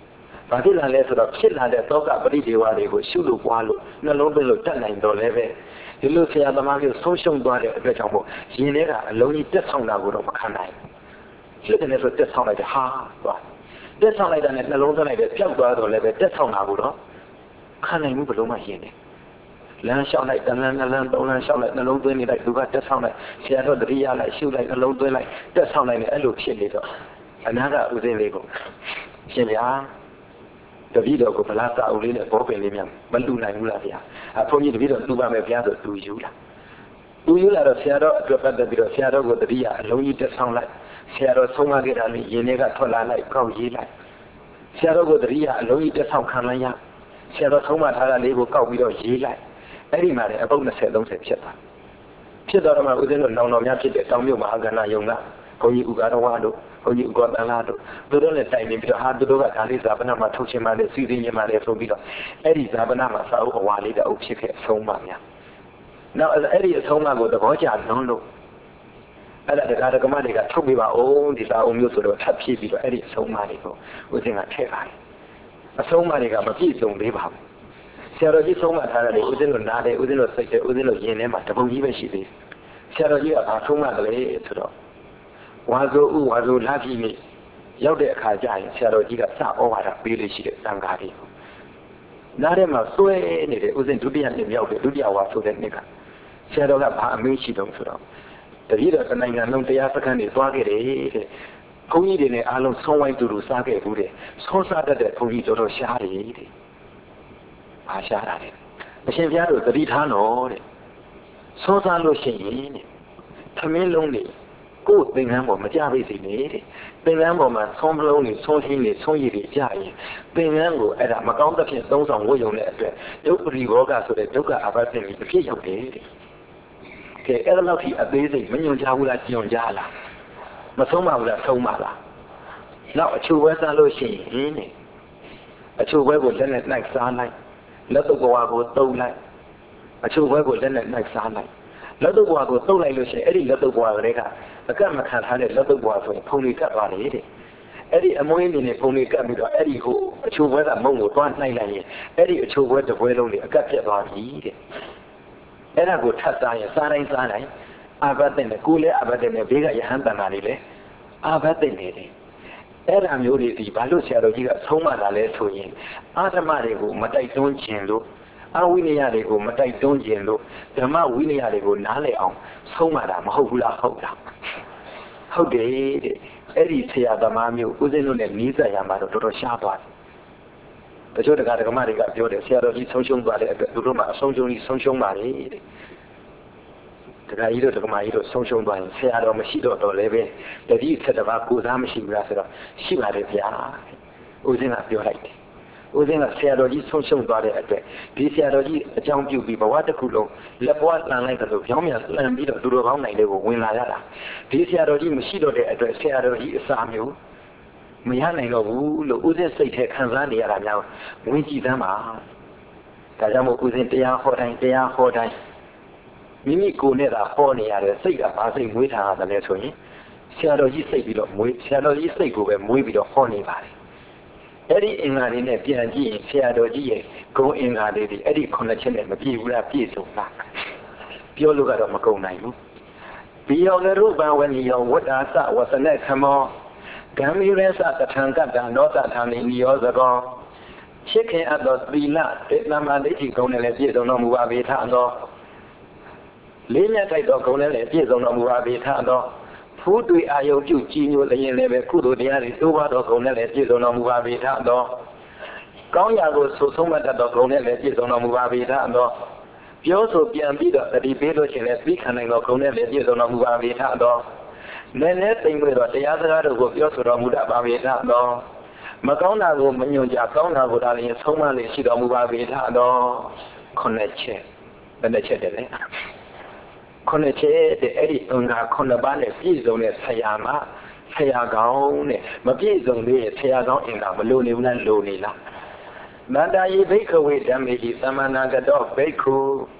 ဘာဖြစ်လာလဲဆိုတော့ဖြစ်လာတဲ့တောကပရိဒေဝတွေကိုရှုလို့ပွားလို့နှလုံးသွင်းလို့တတ်နိုင်တော့လည်းပဲဒီလိုဆရာသမားမျိုးဆုံးရှုံးသွားတဲ့အတွက်ကြောင့်မို့ရင်ထဲကအလုံးကြီးတက်ဆောင်တာကိုတော့မခံနိုင်ဘူးဖြစ်တယ်ဆိုတက်ဆောင်လိုက်တယ်ဟာသွားတက်ဆောင်လိုက်တာနဲ့နှလုံးသွင်းလိုက်တယ်ပျောက်သွားတော့လည်းပဲတက်ဆောင်တာကိုတော့ခံနိုင်မှုဘလို့မှရင်တယ်လမ်းလျှောက်လိုက်တန်းလန်းနှလန်းသုံးလန်းလျှောက်လိုက်နှလုံးသွင်းနေလိုက်သူကတက်ဆောင်လိုက်ဆရာတော်တတိယလိုက်ရှုလိုက်နှလုံးသွင်းလိုက်တက်ဆောင်လိုက်နဲ့အဲ့လိုဖြစ်နေတော့အနာကဥစဉ်လေးကိုရှင်ဗျာတပည့်တော်ကိုဗလာစာအုပ်လေးနဲ့ဘောပင်လေးများမလူနိုင်ဘူးလားဗျာအဘုန်းကြီးတပည့်တော်လူပါမယ်ဗျာဆိုသူယူလာသူယူလာတော့ဆရာတော်အတွက်ပတ်သက်ပြီးတော့ဆရာတော်ကိုတတိယအလုံးကြီးတက်ဆောင်လိုက်ဆရာတော်ဆုံးမခဲ့တာလေးရင်ထဲကထွက်လာလိုက်ကောက်ရေးလိုက်ဆရာတော်ကိုတတိယအလုံးကြီးတက်ဆောင်ခံလိုက်ရဆရာတော်ဆုံးမထားတာလေးကိုကောက်ပြီးတော့ရေးလိုက်အဲ့ဒီမှာလည်းအပုပ်၂၀ ၃၀ဖြစ်သွားဖြစ်တော့မှဦးဇင်းတို့နောင်တော်များဖြစ်တဲ့တောင်မြို့မဟာကဏ္ဍယုံကဘုန်းကြီးဥကာရဝါတို့ဘုန်းကြီးဥက္ကတန်လာတို့သူတို့လည်းတိုင်နေပြီးတော့ဟာသူတို့ကဒါလေးဇာပနာမှာထုတ်ချင်မှလည်းစီစဉ်ချင်မှလည်းဆိုပြီးတော့အဲ့ဒီဇာပနာမှာစာအုပ်အဝါလေးတအုပ်ဖြစ်ခဲ့အဆုံးပါများနောက်အဲ့ဒီအဆုံးအမကိုသဘောကျလွန်းလို့အဲ့ဒါတရားဓမ္မတွေကထုတ်ပြပါအောင်ဒီစာအုပ်မျိုးဆိုတော့ထပ်ဖြည့်ပြီးတော့အဲ့ဒီအဆုံးအမတွေကိုဦးဇင်းကထည့်ပါတယ်အဆုံးအမတွေကမပြည့်စုံသေးပါဘူးဆရာတော်ကြီးဆုံးမထားတယ်ဦးဇင်းတို့နားတယ်ဦးဇင်းတို့စိတ်တယ်ဦးဇင်းတို့ယင်ထဲမှာတပုံကြီးပဲရှိသေးဆရာတော်ကြီးကဘာဆုံးမတယ်လဲဆိုတော့ဝါဆိုဥဝါဆိုလာပြီနေ့ရောက်တဲ့အခါကျရင်ဆရာတော်ကြီးကစဩဝါဒပေးလို့ရှိတဲ့သံဃာတွေနားထဲမှာစွဲနေတဲ့ဦးဇင်းဒုတိယနေ့မြောက်တဲ့ဒုတိယဝါဆိုတဲ့နေ့ကဆရာတော်ကဘာအမေးရှိတော့ဆိုတော့တတိယတော်နိုင်ငံလုံးတရားစခန်းတွေသွားခဲ့တယ်တဲ့ဘုန်းကြီးတွေနဲ့အားလုံးဆုံးဝိုင်းတူတူစားခဲ့ဘူးတဲ့ဆောစားတတ်တဲ့ဘုန်းကြီးတော်တော်ရှားတယ်တဲ့ဘာရှားတာလဲအရှင်ဘုရားတို့တတိထားတော်တဲ့ဆောစားလို့ရှိရင်တဲ့သမင်းလုံးတွေကိုယ်သင်္ကန်းပေါ်မကြပိစေနဲ့တဲ့သင်္ကန်းပေါ်မှာဆုံးမလုံးတွေဆုံးချင်းတွေဆုံးရည်တွေကြရင်သင်္ကန်းကိုအဲ့ဒါမကောင်းတဲ့ဖြင့်သုံးဆောင်ဝတ်ရုံနဲ့အတွက်ဒုက္ခရိဘောဂဆိုတဲ့ဒုက္ခအဘတ်တွေဖြစ်ရောက်တယ်တဲ့ကဲအဲ့ဒါလောက်ထိအသေးစိတ်မညွန်ကြဘူးလားညွန်ကြလားမဆုံးပါဘူးလားဆုံးပါလားနောက်အချို့ပဲစားလို့ရှိရင်တဲ့အချို့ပဲကိုလက်နဲ့နှိုက်စားလိုက်လက်တော့ဘဝကိုတုံးလိုက်အချို့ဘွဲကိုလက်နဲ့နှိုက်စားလိုက်လက်တော့ဘဝကိုတုံးလိုက်လို့ရှိရင်အဲ့ဒီလက်တော့ဘဝကလေးကအကတ်မခံထားတဲ့လက်တော့ဘဝဆိုရင်ဖုန်လေးကတ်သွားတယ်တဲ့အဲ့ဒီအမွှေးအနေနဲ့ဖုန်လေးကတ်ပြီးတော့အဲ့ဒီကိုအချို့ဘွဲကမုံကိုတွားနှိုက်လိုက်ရင်အဲ့ဒီအချို့ဘွဲတစ်ဘွဲလုံးတွေအကတ်ပြတ်သွားပြီတဲ့အဲ့ဒါကိုထပ်စားရင်စားတိုင်းစားတိုင်းအာဘတ်တဲ့ကိုလည်းအာဘတ်တဲ့ဘေးကယဟန်တန်တာတွေလည်းအာဘတ်တဲ့နေတယ်အဲ့ဒါမျိုးတွေဒီဘာလို့ဆရာတော်ကြီးကဆုံးမတာလဲဆိုရင်အာဓမ္မတွေကိုမတိုက်တွန်းခြင်းလို့အဝိနည်းတွေကိုမတိုက်တွန်းခြင်းလို့ဓမ္မဝိနည်းတွေကိုနားလည်အောင်ဆုံးမတာမဟုတ်ဘူးလားဟုတ်လားဟုတ်တယ်တဲ့အဲ့ဒီဆရာသမားမျိုးဦးဇင်းတို့နဲ့နီးစပ်ရမှာတော့တော်တော်ရှားသွားတယ်တချို့တရားဓမ္မတွေကပြောတယ်ဆရာတော်ကြီးဆုံးရှုံးသွားတဲ့အတွက်သူတို့မှအဆုံးရှုံးကြီးဆုံးရှုံးပါလေတဲ့တရားကြီးတို့ဓမ္မကြီးတို့ဆုံးရှုံးသွားရင်ဆရာတော်မရှိတော့တော့လည်းပဲတတိဆက်တစ်ပါးကိုစားမရှိဘူးလားဆိုတော့ရှိပါတယ်ဗျာဦးဇင်းကပြောလိုက်တယ်ဦးဇင်းကဆရာတော်ကြီးဆုံးရှုံးသွားတဲ့အတွက်ဒီဆရာတော်ကြီးအကြောင်းပြုပြီးဘဝတစ်ခုလုံးလက်ပွားလှန်လိုက်တယ်လို့ပြောင်းပြန်လှန်ပြီးတော့သူတော်ကောင်းနိုင်လေးကိုဝင်လာရတာဒီဆရာတော်ကြီးမရှိတော့တဲ့အတွက်ဆရာတော်ကြီးအစာမျိုးမရနိုင်တော့ဘူးလို့ဦးဇင်းစိတ်ထဲခံစားနေရတာများဝင်ကြည့်သမ်းပါဒါကြောင့်မို့ဦးဇင်းတရားဟောတိုင်းတရားဟောတိုင်းမိမိကိုယ်နဲ့သာဟောနေရတယ်စိတ်ကဘာစိတ်မွေးထားရတယ်လဲဆိုရင်ဆရာတော်ကြီးစိတ်ပြီးတော့မွေးဆရာတော်ကြီးစိတ်ကိုပဲမွေးပြီးတော့ဟောနေပါတယ်အဲ့ဒီအင်္ဂါလေးနဲ့ပြန်ကြည့်ရင်ဆရာတော်ကြီးရဲ့ဂုဏ်အင်္ဂါလေးတွေအဲ့ဒီခုနှစ်ချက်နဲ့မပြည့်ဘူးလားပြည့်စုံလားပြောလို့ကတော့မကုန်နိုင်ဘူးဘီယောကရုပံဝဏီယောဝတ္တာသဝသနခမောဂံမီရဲသတထံကတ္တနောတထာနိနိယောသကောချစ်ခင်အပ်သောသီလတေနမဒိဋ္ဌိဂုဏ်နဲ့လည်းပြည့်စုံတော်မူပါပေထသောလေးမြတ်ထိုက်သောဂုဏ်နဲ့လည်းပြည့်စုံတော်မူပါပေထသောဖူးတွေ့အာယုံပြုကြည်ညိုလျင်လည်းပဲကုသိုလ်တရားတွေတိုးပွားသောဂုဏ်နဲ့လည်းပြည့်စုံတော်မူပါပေထသောကောင်းရာကိုဆိုဆုံးမတတ်သောဂုဏ်နဲ့လည်းပြည့်စုံတော်မူပါပေထသောပြောဆိုပြန်ပြီးတော့တတိပေးလို့ရှိရင်လည်းပြီးခံနိုင်သောဂုဏ်နဲ့လည်းပြည့်စုံတော်မူပါပေထသောလည်းလည်းသိမ့်ပြီးတော့တရားစကားတို့ကိုပြောဆိုတော်မူတတ်ပါပေထသောမကောင်းတာကိုမညွန်ကြကောင်းတာကိုဒါလည်းဆုံးမလေးရှိတော်မူပါပေထသောခုနှစ်ချက်ဘယ်နှချက်တည်းလဲခုနှစ်ချက်တဲ့အဲ့ဒီအင်္ဂါခုနှစ်ပါးနဲ့ပြည့်စုံတဲ့ဆရာမဆရာကောင်းနဲ့မပြည့်စုံသေးတဲ့ဆရာကောင်းအင်္ဂါမလိုနေဘူးလားလိုနေလားမန္တာယိဘိက္ခဝေဓမ္မေဟိသမဏဂတောဘိက္ခု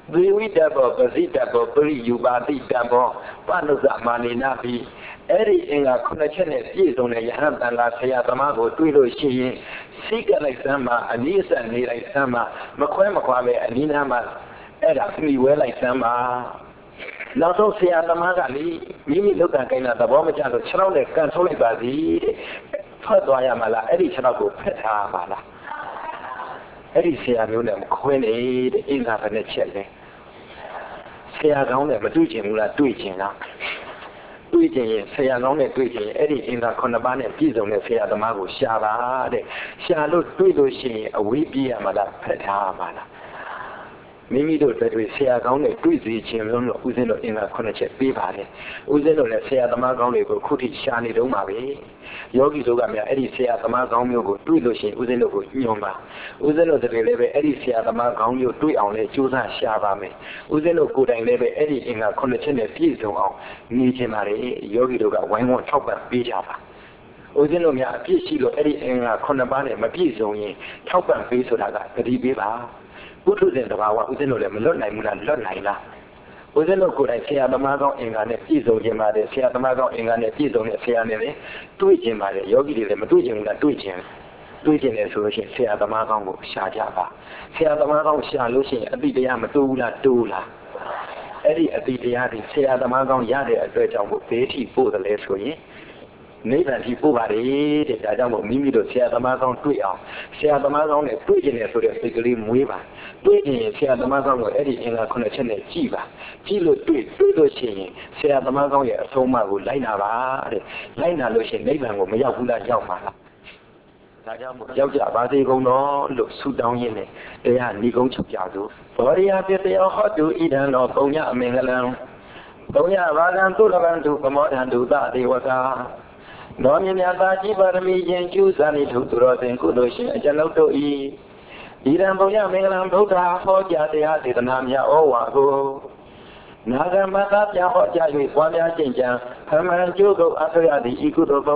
We we double, Bazi double, Buri, you body double, Panuza Manina be. Eddie in a connection is on a hand and La Sayatamago, Tuilo Shi, Sika like Sama, Anisa and like Sama, Makwamakwame, and Ninama, Edda, me well like Sama. Now don't say Adamagani, Mimi look at the moment and the child that can't hold it by the Fadwayamala, Eddie Chanago, Peta Mala. Eddie say I knew them, Queen Aid in half a check. Say I don't ever do Jim, like do Jim. 对见ဆရာကောင်းနဲ့တွေ့见အဲ့ဒီအင်္ဂါခုနှစ်ပါးနဲ့ပြည့်စုံတဲ့ဆရာသမားကိုရှာပါတဲ့ရှာလို့တွေ့လို့ရှိရင်အဝေးပြေးရမှာလားဖက်ထားမှာလားမိမိတို့တွေ့ဆရာကောင်းနဲ့တွေ့စီခြင်းလုံးလို့ဦးဇင်းတို့အင်္ဂါခုနှစ်ချက်ပေးပါတယ်ဦးဇင်းတို့လည်းဆရာသမားကောင်းတွေကိုခုထိရှာနေတော့မှာပဲယောဂီတို့ကများအဲ့ဒီဆရာသမားကောင်းမျိုးကိုတွေ့လို့ရှိရင်ဦးဇင်းတို့ကိုညွှန်ပါဦးဇင်းတို့တွေလည်းပဲအဲ့ဒီဆရာသမားကောင်းမျိုးတွေ့အောင်လဲကြိုးစားရှာပါမယ်ဦးဇင်းတို့ကိုယ်တိုင်လည်းပဲအဲ့ဒီအင်္ဂါခုနှစ်ချက်နဲ့ပြည့်စုံအောင်နေခြင်းပါလေယောဂီတို့ကဝိုင်းဝန်းထောက်ပံ့ပေးကြပါဦးဇင်းတို့များအပြည့်ရှိလို့အဲ့ဒီအင်္ဂါခုနှစ်ပါးနဲ့မပြည့်စုံရင်ထောက်ပံ့ပေးဆိုတာကတတိပေးပါဘုထုဇဉ်တဘာဝဦးဇင်းတို့လည်းမလွတ်နိုင်ဘူးလားလွတ်နိုင်လားဦးဇင်းတို့ကိုယ်တိုင်ဆရာသမားကောင်းအင်္ဂါနဲ့ပြည့်စုံခြင်းပါတယ်ဆရာသမားကောင်းအင်္ဂါနဲ့ပြည့်စုံတဲ့ဆရာနဲ့လည်းတွေ့ခြင်းပါတယ်ယောဂီတွေလည်းမတွေ့ခြင်းဘူးလားတွေ့ခြင်းတွေ့ခြင်းလည်းဆိုလို့ရှိရင်ဆရာသမားကောင်းကိုရှာကြပါဆရာသမားကောင်းရှာလို့ရှိရင်အတိတရားမတိုးဘူးလားတိုးလားအဲ့ဒီအတိတရားတွေဆရာသမားကောင်းရတဲ့အတွက်ကြောင့်ကိုဘေးထိပို့တယ်လဲဆိုရင်နိဗ္ဗာန်ထိပို့ပါလေတဲ့ဒါကြောင့်မို့မိမိတို့ဆရာသမားကောင်းတွေ့အောင်ဆရာသမားကောင်းနဲ့တွေ့ကျင်တယ်ဆိုတဲ့စိတ်ကလေးမွေးပါတွေ့ကျင်ရင်ဆရာသမားကောင်းကိုအဲ့ဒီအင်္ဂါခုနှစ်ချက်နဲ့ကြည့်ပါကြည့်လို့တွေ့တွေ့လို့ရှိရင်ဆရာသမားကောင်းရဲ့အဆုံးအမကိုလိုက်နာပါတဲ့လိုက်နာလို့ရှိရင်နိဗ္ဗာန်ကိုမရောက်ဘူးလားရောက်ပါလားဒါကြောင့်မို့ရောက်ကြပါစေကုန်တော်လို့ဆုတောင်းရင်းနဲ့တရားဏီကုန်းချုပ်ကြသို့ဘောရိယပြတရားဟောတုဣဒံတော်ပုံညအမင်္ဂလံပုံညဘာကံသုလကံတုပမောဒံတုသဒေဝကာတော်မြတ်များသာကြီးပါရမီရင်ကျူးစာနိထုသူတော်စင်ကုသိုလ်ရှင်အကျွန်ုပ်တို့ဤဤရန်ပုံရမင်္ဂလာဗုဒ္ဓဟောကြားတရားဒေသနာများဩဝါကိုနာဂမသာပြဟောကြား၍ပွားများကျင့်ကြံဖမှန်ကျိုးကုန်အထောက်ရသည့်ဤကုသိုလ်